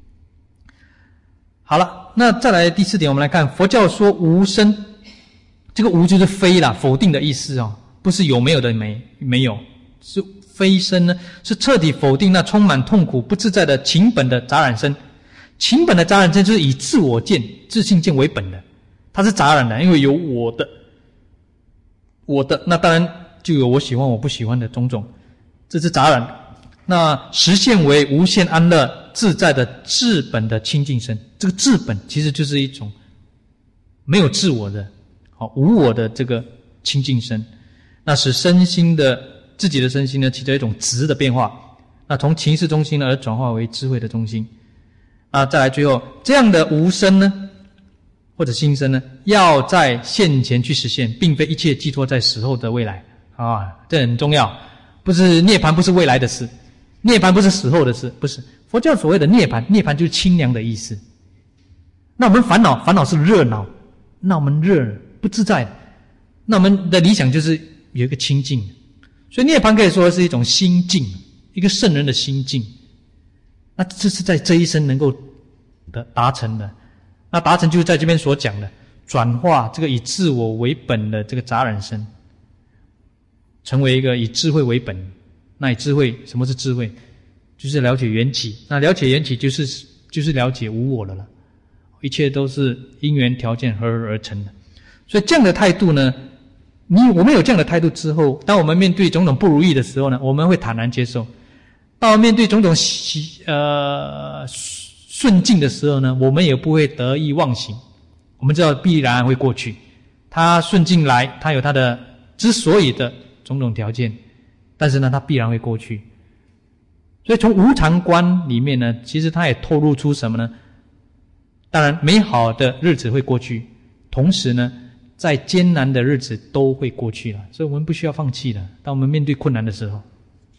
好了，那再来第四点，我们来看佛教说无生，这个无就是非啦，否定的意思哦，不是有没有的没没有，是非生呢，是彻底否定那充满痛苦不自在的情本的杂染身。情本的杂染身就是以自我见、自性见为本的，它是杂染的，因为有我的，我的，那当然就有我喜欢我不喜欢的种种，这是杂染。那实现为无限安乐自在的自本的清净身，这个自本其实就是一种没有自我的、好无我的这个清净身，那使身心的自己的身心呢起着一种质的变化，那从情识中心呢而转化为智慧的中心。那再来最后，这样的无生呢或者心生呢，要在现前去实现，并非一切寄托在死后的未来啊，这很重要。不是涅槃不是未来的事，涅槃不是死后的事，不是。佛教所谓的涅槃，涅槃就是清凉的意思。那我们烦恼，烦恼是热闹，那我们热不自在，那我们的理想就是有一个清净。所以涅槃可以说是一种心境，一个圣人的心境。那这是在这一生能够的达成的。那达成就是在这边所讲的， 转化这个以自我为本的这个杂染身，成为一个以智慧为本。那以智慧，什么是智慧？就是了解缘起。那了解缘起就是就是了解无我了了，一切都是因缘条件合而而成的。所以这样的态度呢，你我们有这样的态度之后，当我们面对种种不如意的时候呢，我们会坦然接受。当我们面对种种喜呃顺境的时候呢，我们也不会得意忘形。我们知道必然会过去，它顺境来，它有它的之所以的种种条件，但是呢，它必然会过去。所以从无常观里面呢，其实它也透露出什么呢？当然，美好的日子会过去，同时呢，在艰难的日子都会过去了，所以我们不需要放弃的。当我们面对困难的时候，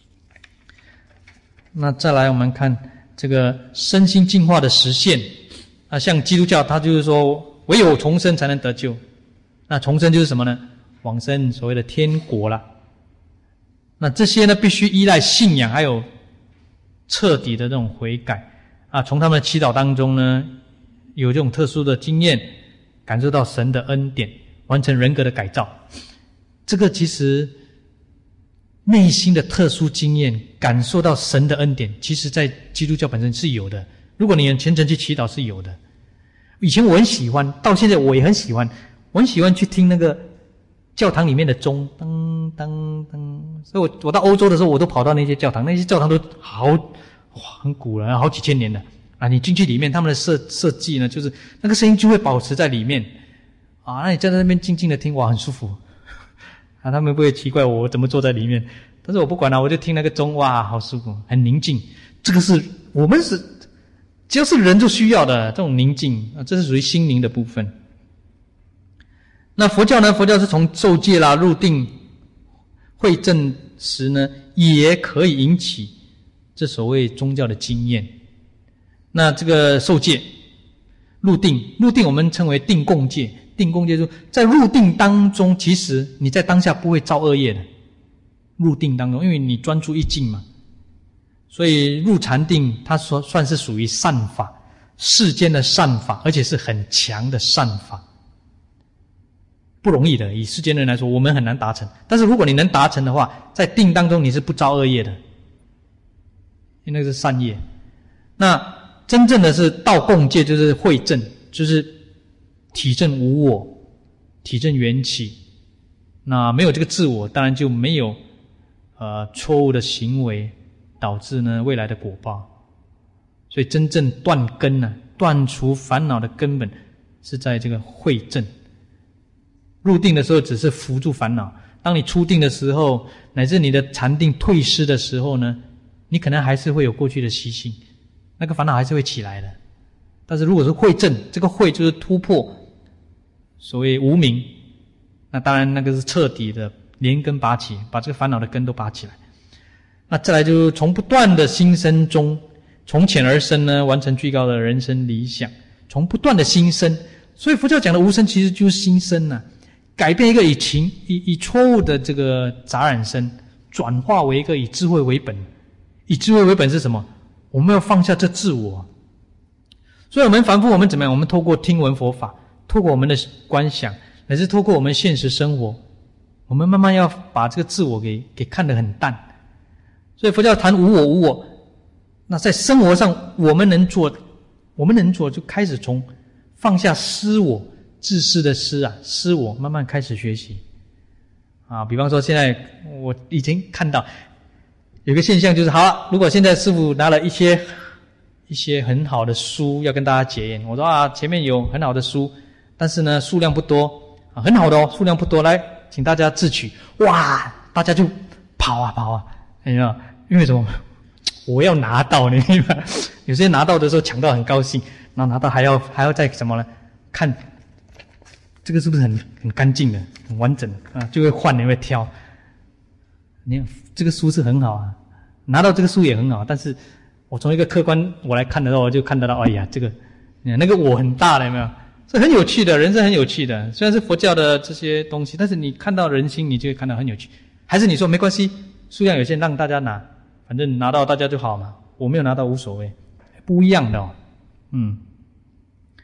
那再来我们看这个身心净化的实现啊，像基督教，它就是说唯有重生才能得救。那重生就是什么呢？往生，所谓的天国了。那这些呢，必须依赖信仰，还有彻底的这种悔改啊，从他们的祈祷当中呢，有这种特殊的经验，感受到神的恩典，完成人格的改造。这个其实内心的特殊经验，感受到神的恩典，其实在基督教本身是有的。如果你很虔诚去祈祷，是有的。以前我很喜欢，到现在我也很喜欢，我很喜欢去听那个教堂里面的钟，噔噔噔。所以我我到欧洲的时候，我都跑到那些教堂，那些教堂都好哇，很古了，好几千年的啊。你进去里面，他们的设设计呢，就是那个声音就会保持在里面啊。那你站在那边静静的听，哇，很舒服啊。他们不会奇怪我怎么坐在里面，但是我不管了，我就听那个钟，哇，好舒服，很宁静。这个是我们是只要是人就需要的这种宁静啊，这是属于心灵的部分。那佛教呢？佛教是从受戒啦、入定、会证时呢，也可以引起这所谓宗教的经验。那这个受戒、入定，入定我们称为定共戒。定共戒就是在入定当中，其实你在当下不会造恶业的。入定当中，因为你专注一境嘛，所以入禅定，它说算是属于善法，世间的善法，而且是很强的善法。不容易的，以世间人来说，我们很难达成。但是如果你能达成的话，在定当中你是不造恶业的，因为那个是善业。那真正的是道共戒，就是慧证，就是体证无我，体证缘起。那没有这个自我，当然就没有呃错误的行为，导致呢未来的果报。所以真正断根呢、啊，断除烦恼的根本是在这个慧证。入定的时候只是扶住烦恼，当你出定的时候，乃至你的禅定退失的时候呢，你可能还是会有过去的习性，那个烦恼还是会起来的。但是如果是慧证，这个慧就是突破所谓无明，那当然那个是彻底的连根拔起，把这个烦恼的根都拔起来。那再来就是从不断的心生中，从浅而深呢，完成最高的人生理想，从不断的心生。所以佛教讲的无生其实就是心生啊，改变一个以情以以错误的这个杂染身，转化为一个以智慧为本。以智慧为本是什么？我们要放下这自我。所以我们凡夫，我们怎么样？我们透过听闻佛法，透过我们的观想，乃至透过我们现实生活，我们慢慢要把这个自我给给看得很淡。所以佛教谈无我无我，那在生活上我们能做，我们能做就开始从放下私我。自私的私啊，私我慢慢开始学习啊。比方说，现在我已经看到有个现象，就是好了，如果现在师父拿了一些一些很好的书要跟大家结缘，我说啊，前面有很好的书，但是呢数量不多啊，很好的哦，数量不多，来，请大家自取。哇，大家就跑啊跑啊，你知道，因为什么？我要拿到，你明白？有些拿到的时候抢到很高兴，然后拿到还要还要再什么呢？看。这个是不是很很干净的、很完整啊？就会换，你会挑。你看这个书是很好啊，拿到这个书也很好，但是我从一个客观我来看的时候，我就看得到，哎呀，这个那个我很大了，有没有？是很有趣的，人生很有趣的。虽然是佛教的这些东西，但是你看到人心，你就会看到很有趣。还是你说没关系，数量有限，让大家拿，反正拿到大家就好嘛。我没有拿到无所谓，不一样的哦，嗯。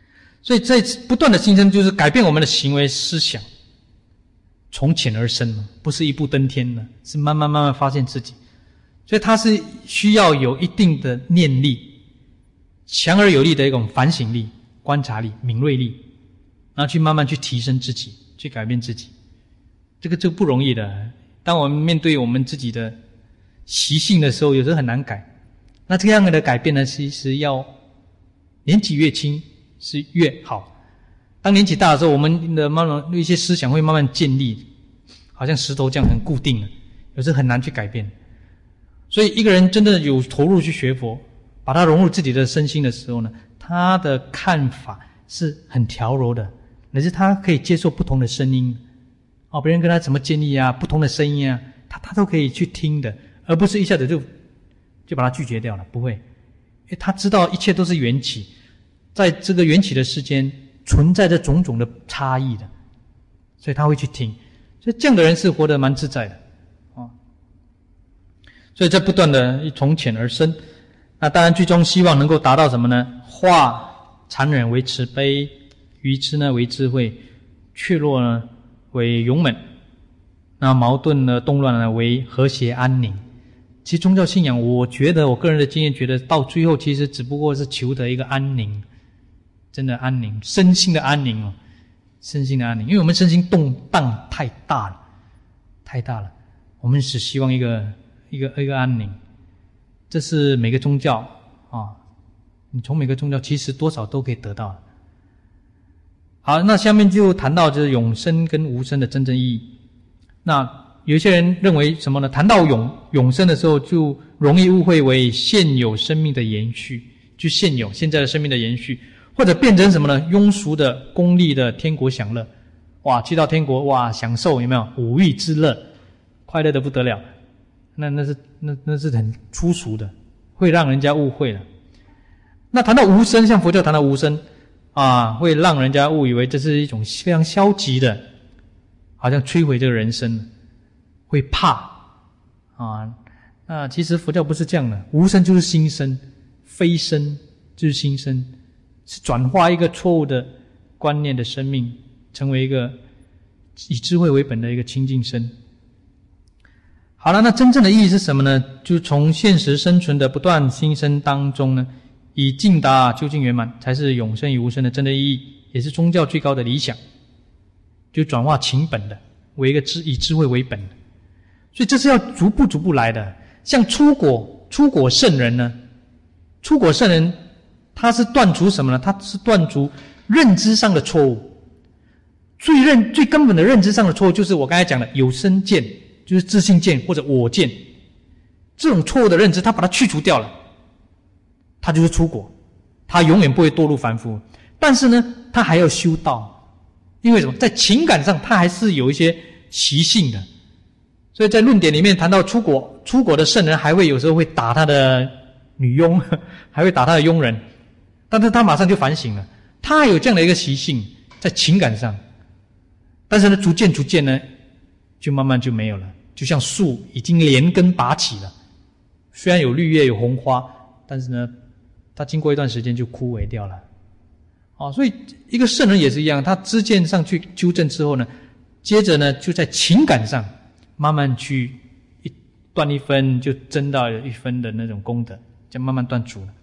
所以在不断的新生，就是改变我们的行为思想，从浅而深嘛，不是一步登天的，是慢慢慢慢发现自己。所以它是需要有一定的念力，强而有力的一种反省力、观察力、敏锐力，然后去慢慢去提升自己，去改变自己。这个这个不容易的。当我们面对我们自己的习性的时候，有时候很难改。那这样的改变呢，其实要年纪越轻是越好。当年纪大的时候，我们的慢慢一些思想会慢慢建立，好像石头这样很固定了，有时候很难去改变。所以一个人真的有投入去学佛，把它融入自己的身心的时候呢，他的看法是很调柔的，乃至他可以接受不同的声音，哦，别人跟他怎么建议啊，不同的声音啊，他他都可以去听的，而不是一下子就就把它拒绝掉了，不会。因为他知道一切都是缘起，在这个缘起的世间存在着种种的差异的，所以他会去听。所以这样的人是活得蛮自在的，哦。所以在不断的从浅而深，那当然最终希望能够达到什么呢？化残忍为慈悲，愚痴呢为智慧，怯弱呢为勇猛，那矛盾呢动乱呢为和谐安宁。其实宗教信仰，我觉得我个人的经验觉得到最后其实只不过是求得一个安宁，真的安宁，身心的安宁哦，身心的安宁。因为我们身心动荡太大了，太大了，我们只希望一个一个一个安宁。这是每个宗教啊，你从每个宗教其实多少都可以得到的。好，那下面就谈到就是永生跟无生的真正意义。那有一些人认为什么呢？谈到永永生的时候，就容易误会为现有生命的延续，就现有现在的生命的延续，或者变成什么呢？庸俗的功利的天国享乐。哇，去到天国，哇，享受有没有五欲之乐，快乐的不得了。那那是那那是很粗俗的，会让人家误会的。那谈到无生，像佛教谈到无生啊，会让人家误以为这是一种非常消极的，好像摧毁这个人生，会怕啊。那其实佛教不是这样的，无生就是心生，非生就是心生，是转化一个错误的观念的生命，成为一个以智慧为本的一个清净身。好了，那真正的意义是什么呢？就从现实生存的不断新生当中呢，以尽达究竟圆满，才是永生与无生的真的意义，也是宗教最高的理想。就转化情本的，为一个智以智慧为本的，所以这是要逐步逐步来的。像出果出果圣人呢，出果圣人他是断除什么呢？他是断除认知上的错误。最认最根本的认知上的错误，就是我刚才讲的有生见，就是自性见或者我见，这种错误的认知，他把它去除掉了，他就是出果，他永远不会堕入凡夫。但是呢，他还要修道，因为什么？在情感上，他还是有一些习性的。所以在论点里面谈到出果，出果的圣人还会有时候会打他的女佣，还会打他的佣人，但是他马上就反省了，他还有这样的一个习性在情感上，但是呢，逐渐逐渐呢，就慢慢就没有了，就像树已经连根拔起了，虽然有绿叶有红花，但是呢，它经过一段时间就枯萎掉了。哦，所以一个圣人也是一样，他知见上去纠正之后呢，接着呢，就在情感上慢慢去一断一分就增到一分的那种功德，就慢慢断除了。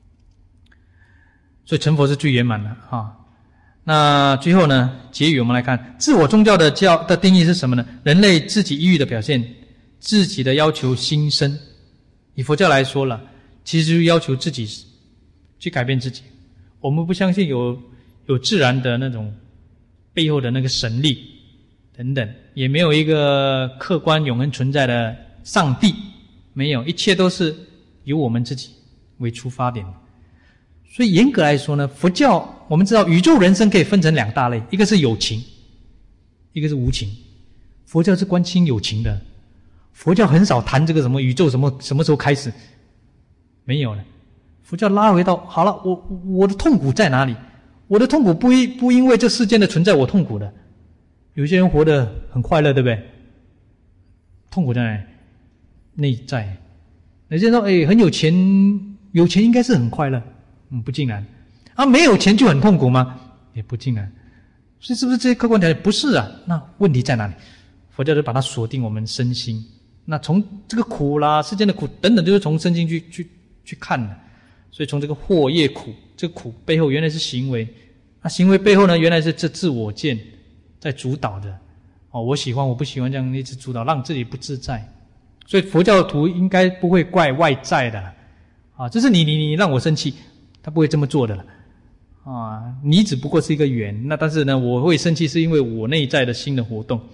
所以成佛是最圆满的啊。那最后呢，结语我们来看，自我宗教的教的定义是什么呢？人类自己意欲的表现，自己的要求心生。以佛教来说了，其实就要求自己去改变自己。我们不相信有有自然的那种背后的那个神力等等，也没有一个客观永恒存在的上帝，没有，一切都是由我们自己为出发点。所以严格来说呢，佛教我们知道宇宙人生可以分成两大类，一个是有情，一个是无情。佛教是关心有情的，佛教很少谈这个什么宇宙什么什么时候开始，没有了。佛教拉回到好了，我我的痛苦在哪里？我的痛苦不因不因为这世间的存在我痛苦的。有些人活得很快乐，对不对？痛苦在哪里？内在。有些人说，哎，很有钱，有钱应该是很快乐。嗯，不尽然。啊，没有钱就很痛苦吗？ 也不尽然。所以是不是这些客观条件？不是啊，那问题在哪里？佛教就把它锁定我们身心。那从这个苦啦、世间的苦等等，就是从身心去去去看的。所以从这个惑业苦，这个苦背后原来是行为，那行为背后呢，原来是这自我见在主导的。哦，我喜欢我不喜欢这样一直主导，让自己不自在。所以佛教徒应该不会怪外在的啊，这是你你你让我生气，他不会这么做的了啊。你只不过是一个缘，那但是呢，我会生气是因为我内在的心的活动。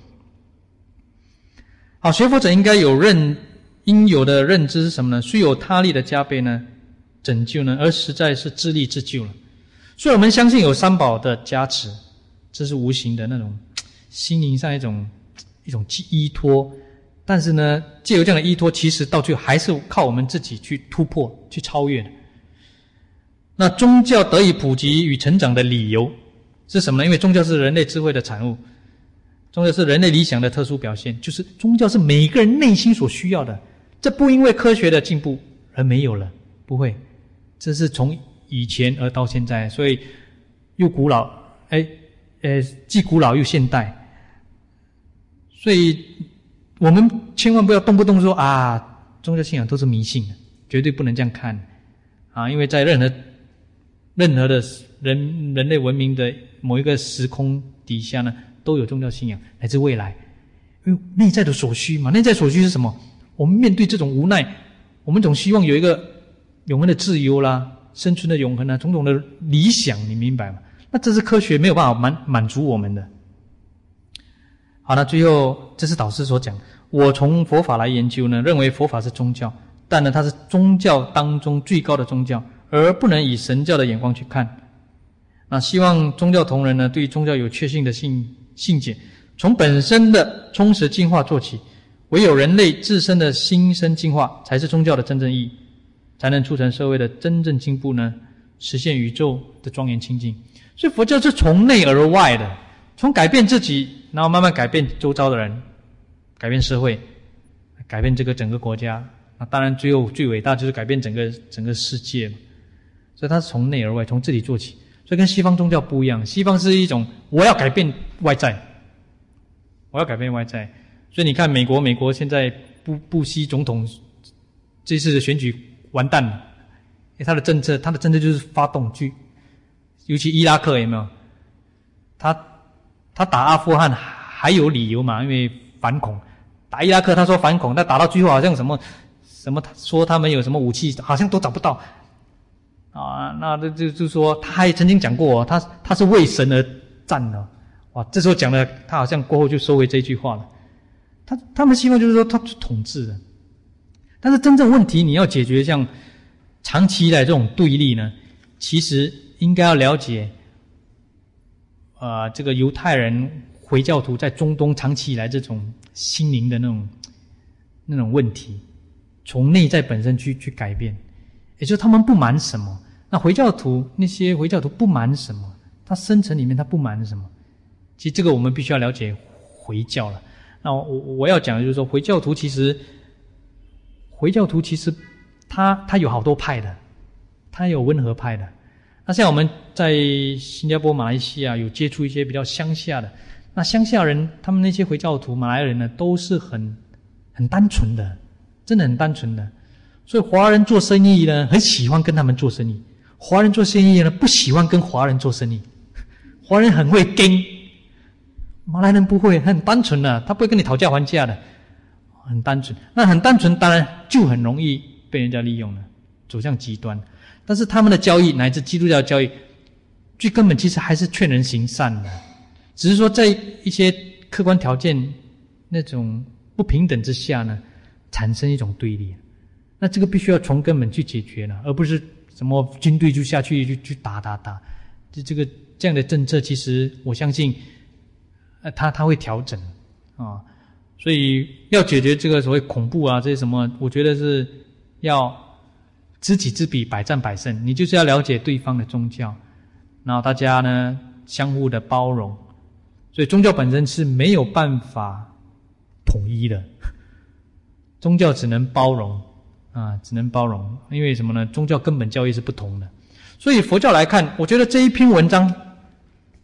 好，学佛者应该有认应有的认知是什么呢？虽有他力的加倍呢拯救呢，而实在是自力自救了。所以我们相信有三宝的加持，这是无形的那种心灵上一种一种依托。但是呢，藉由这样的依托，其实到最后还是靠我们自己去突破、去超越的。那宗教得以普及与成长的理由是什么呢？因为宗教是人类智慧的产物，宗教是人类理想的特殊表现，就是宗教是每个人内心所需要的。这不因为科学的进步而没有了，不会，这是从以前而到现在，所以又古老，哎，呃，既古老又现代，所以我们千万不要动不动说啊，宗教信仰都是迷信的，绝对不能这样看啊！因为在任何任何的人人类文明的某一个时空底下呢，都有宗教信仰来自未来，因为内在的所需嘛。内在所需是什么？我们面对这种无奈，我们总希望有一个永恒的自由啦，生存的永恒啊，种种的理想，你明白吗？那这是科学没有办法满满足我们的。好，那最后这是导师所讲，我从佛法来研究呢，认为佛法是宗教，但呢它是宗教当中最高的宗教，而不能以神教的眼光去看。那希望宗教同仁呢，对宗教有确信的信信解，从本身的充实进化做起，唯有人类自身的心身进化，才是宗教的真正意义，才能促成社会的真正进步呢，实现宇宙的庄严清净。所以佛教是从内而外的，从改变自己，然后慢慢改变周遭的人，改变社会，改变这个整个国家。那当然最后最伟大就是改变整个整个世界嘛。所以它是从内而外，从自己做起。所以跟西方宗教不一样，西方是一种我要改变外在，我要改变外在。所以你看美国，美国现在布布希总统这次的选举完蛋了，因为他的政策，他的政策就是发动去，尤其伊拉克有没有？他他打阿富汗还有理由嘛？因为反恐，打伊拉克他说反恐，但打到最后好像什么什么说他们有什么武器，好像都找不到啊。那这就就说他还曾经讲过、哦，他他是为神而战的。哇，这时候讲了，他好像过后就收回这句话了。他他们希望就是说他统治的，但是真正问题你要解决，像长期以来这种对立呢，其实应该要了解，呃，这个犹太人、回教徒在中东长期以来这种心灵的那种那种问题，从内在本身去去改变，也就是他们不满什么。那回教徒那些回教徒不满什么？他深层里面他不满什么？其实这个我们必须要了解回教了。那我我要讲的就是说，回教徒其实，回教徒其实他他有好多派的，他有温和派的。那像我们在新加坡、马来西亚有接触一些比较乡下的，那乡下人他们那些回教徒、马来人呢，都是很很单纯的，真的很单纯的。所以华人做生意呢，很喜欢跟他们做生意；华人做生意呢，不喜欢跟华人做生意。华人很会跟。马来人不会，很单纯的，他不会跟你讨价还价的，很单纯。那很单纯，当然就很容易被人家利用了，走向极端。但是他们的教义乃至基督教的教义，最根本其实还是劝人行善的，只是说在一些客观条件那种不平等之下呢，产生一种对立。那这个必须要从根本去解决了，而不是什么军队就下去就去打打打。这这个这样的政策，其实我相信。呃，他他会调整啊，所以要解决这个所谓恐怖啊这些什么，我觉得是要知己知彼，百战百胜。你就是要了解对方的宗教，然后大家呢相互的包容。所以宗教本身是没有办法统一的，宗教只能包容啊，只能包容。因为什么呢？宗教根本教义是不同的。所以佛教来看，我觉得这一篇文章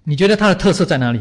你觉得它的特色在哪里？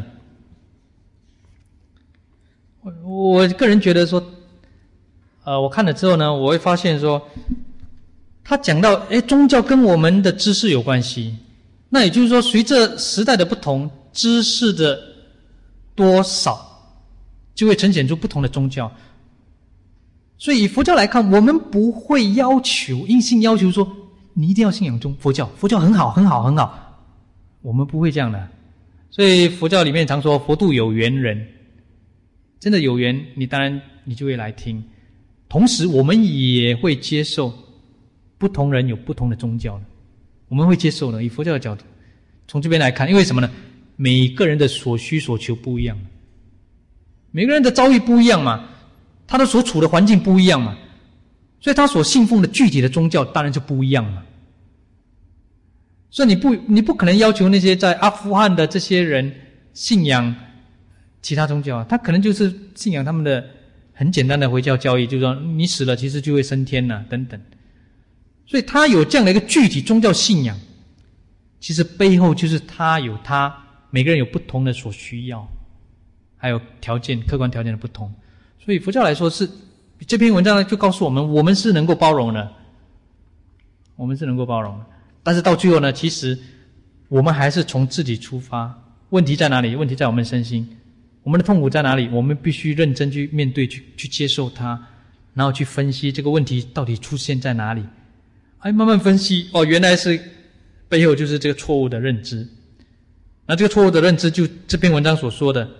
我我个人觉得说，呃，我看了之后呢，我会发现说，他讲到，哎，宗教跟我们的知识有关系。那也就是说，随着时代的不同，知识的多少，就会呈现出不同的宗教。所以以佛教来看，我们不会要求硬性要求说你一定要信仰中佛教，佛教很好很好很好，我们不会这样的。所以佛教里面常说佛度有缘人，真的有缘，你当然你就会来听。同时我们也会接受不同人有不同的宗教的，我们会接受的。以佛教的角度，从这边来看，因为什么呢？每个人的所需所求不一样，每个人的遭遇不一样嘛，他的所处的环境不一样嘛，所以他所信奉的具体的宗教当然就不一样嘛。所以你不你不可能要求那些在阿富汗的这些人信仰其他宗教，他可能就是信仰他们的很简单的回教教义，就是说你死了其实就会升天了等等。所以他有这样的一个具体宗教信仰，其实背后就是他有他每个人有不同的所需要，还有条件客观条件的不同。所以佛教来说是这篇文章呢就告诉我们，我们是能够包容的，我们是能够包容的。但是到最后呢，其实我们还是从自己出发。问题在哪里？问题在我们身心。我们的痛苦在哪里？我们必须认真去面对，去去接受它，然后去分析这个问题到底出现在哪里。哎，慢慢分析，哦，原来是背后就是这个错误的认知。那这个错误的认知，就这篇文章所说的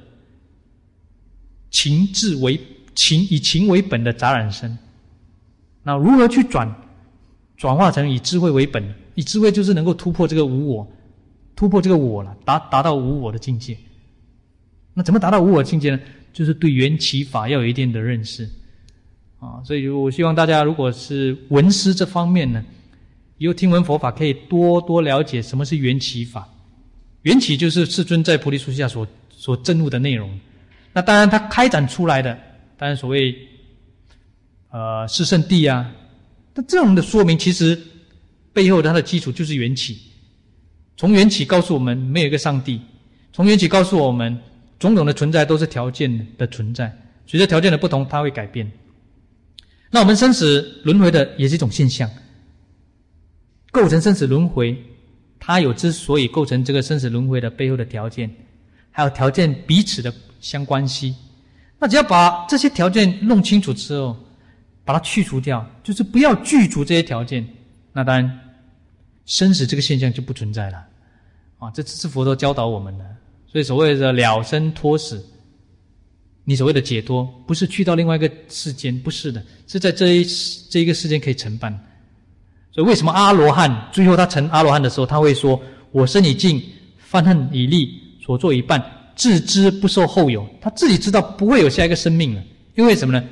情志为情以情为本的杂染身。那如何去转转化成以智慧为本？以智慧就是能够突破这个无我，突破这个我了，达达到无我的境界。那怎么达到无我的境界呢？就是对缘起法要有一定的认识啊。所以我希望大家如果是闻思这方面呢，以后听闻佛法可以多多了解什么是缘起法。缘起就是世尊在菩提树下所所证悟的内容。那当然他开展出来的，当然所谓呃四圣谛啊，那这样的说明其实背后它的基础就是缘起。从缘起告诉我们没有一个上帝，从缘起告诉我们种种的存在都是条件的存在，随着条件的不同它会改变。那我们生死轮回的也是一种现象，构成生死轮回，它有之所以构成这个生死轮回的背后的条件，还有条件彼此的相关系。那只要把这些条件弄清楚之后，把它去除掉，就是不要具足这些条件，那当然生死这个现象就不存在了啊！这是佛陀教导我们的。所以所谓的了生脱死，你所谓的解脱不是去到另外一个世间，不是的，是在这一这一个世间可以承办。所以为什么阿罗汉最后他成阿罗汉的时候，他会说我身已尽，犯恨已立，所作已办，自知不受后有。他自己知道不会有下一个生命了，因为什么呢？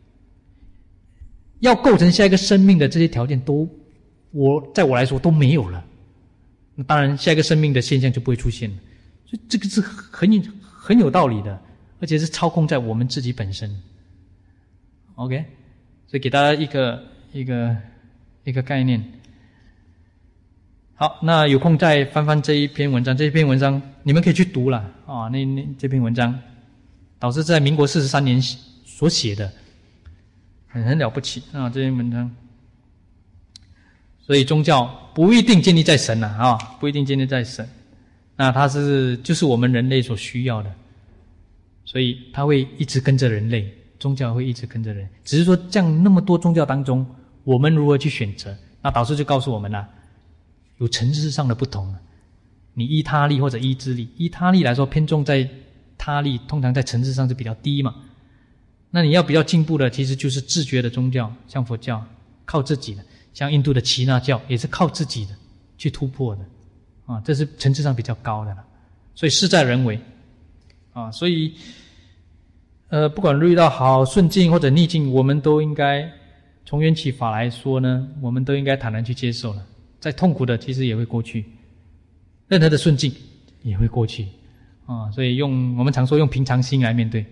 要构成下一个生命的这些条件都我在我来说都没有了，那当然下一个生命的现象就不会出现了。所以这个是很有很有道理的，而且是操控在我们自己本身。 OK， 所以给大家一个一个一个概念。好，那有空再翻翻这一篇文章，这一篇文章你们可以去读了啊。那那这篇文章导师在民国四十三年所写的，很很了不起啊，这篇文章。所以宗教不一定建立在神啊，啊，不一定建立在神。那它是就是我们人类所需要的，所以它会一直跟着人类，宗教会一直跟着人。只是说这样那么多宗教当中，我们如何去选择？那导师就告诉我们了，有层次上的不同。你依他力或者依自力，依他力来说偏重在他力，通常在层次上是比较低嘛。那你要比较进步的，其实就是自觉的宗教，像佛教靠自己的，像印度的耆那教也是靠自己的去突破的。啊，这是层次上比较高的了，所以事在人为啊，所以呃，不管遇到好顺境或者逆境，我们都应该从缘起法来说呢，我们都应该坦然去接受了。再痛苦的其实也会过去，任何的顺境也会过去啊，所以用我们常说用平常心来面对。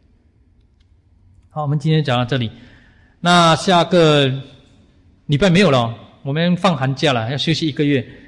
好，我们今天讲到这里，那下个礼拜没有了，我们放寒假了，要休息一个月。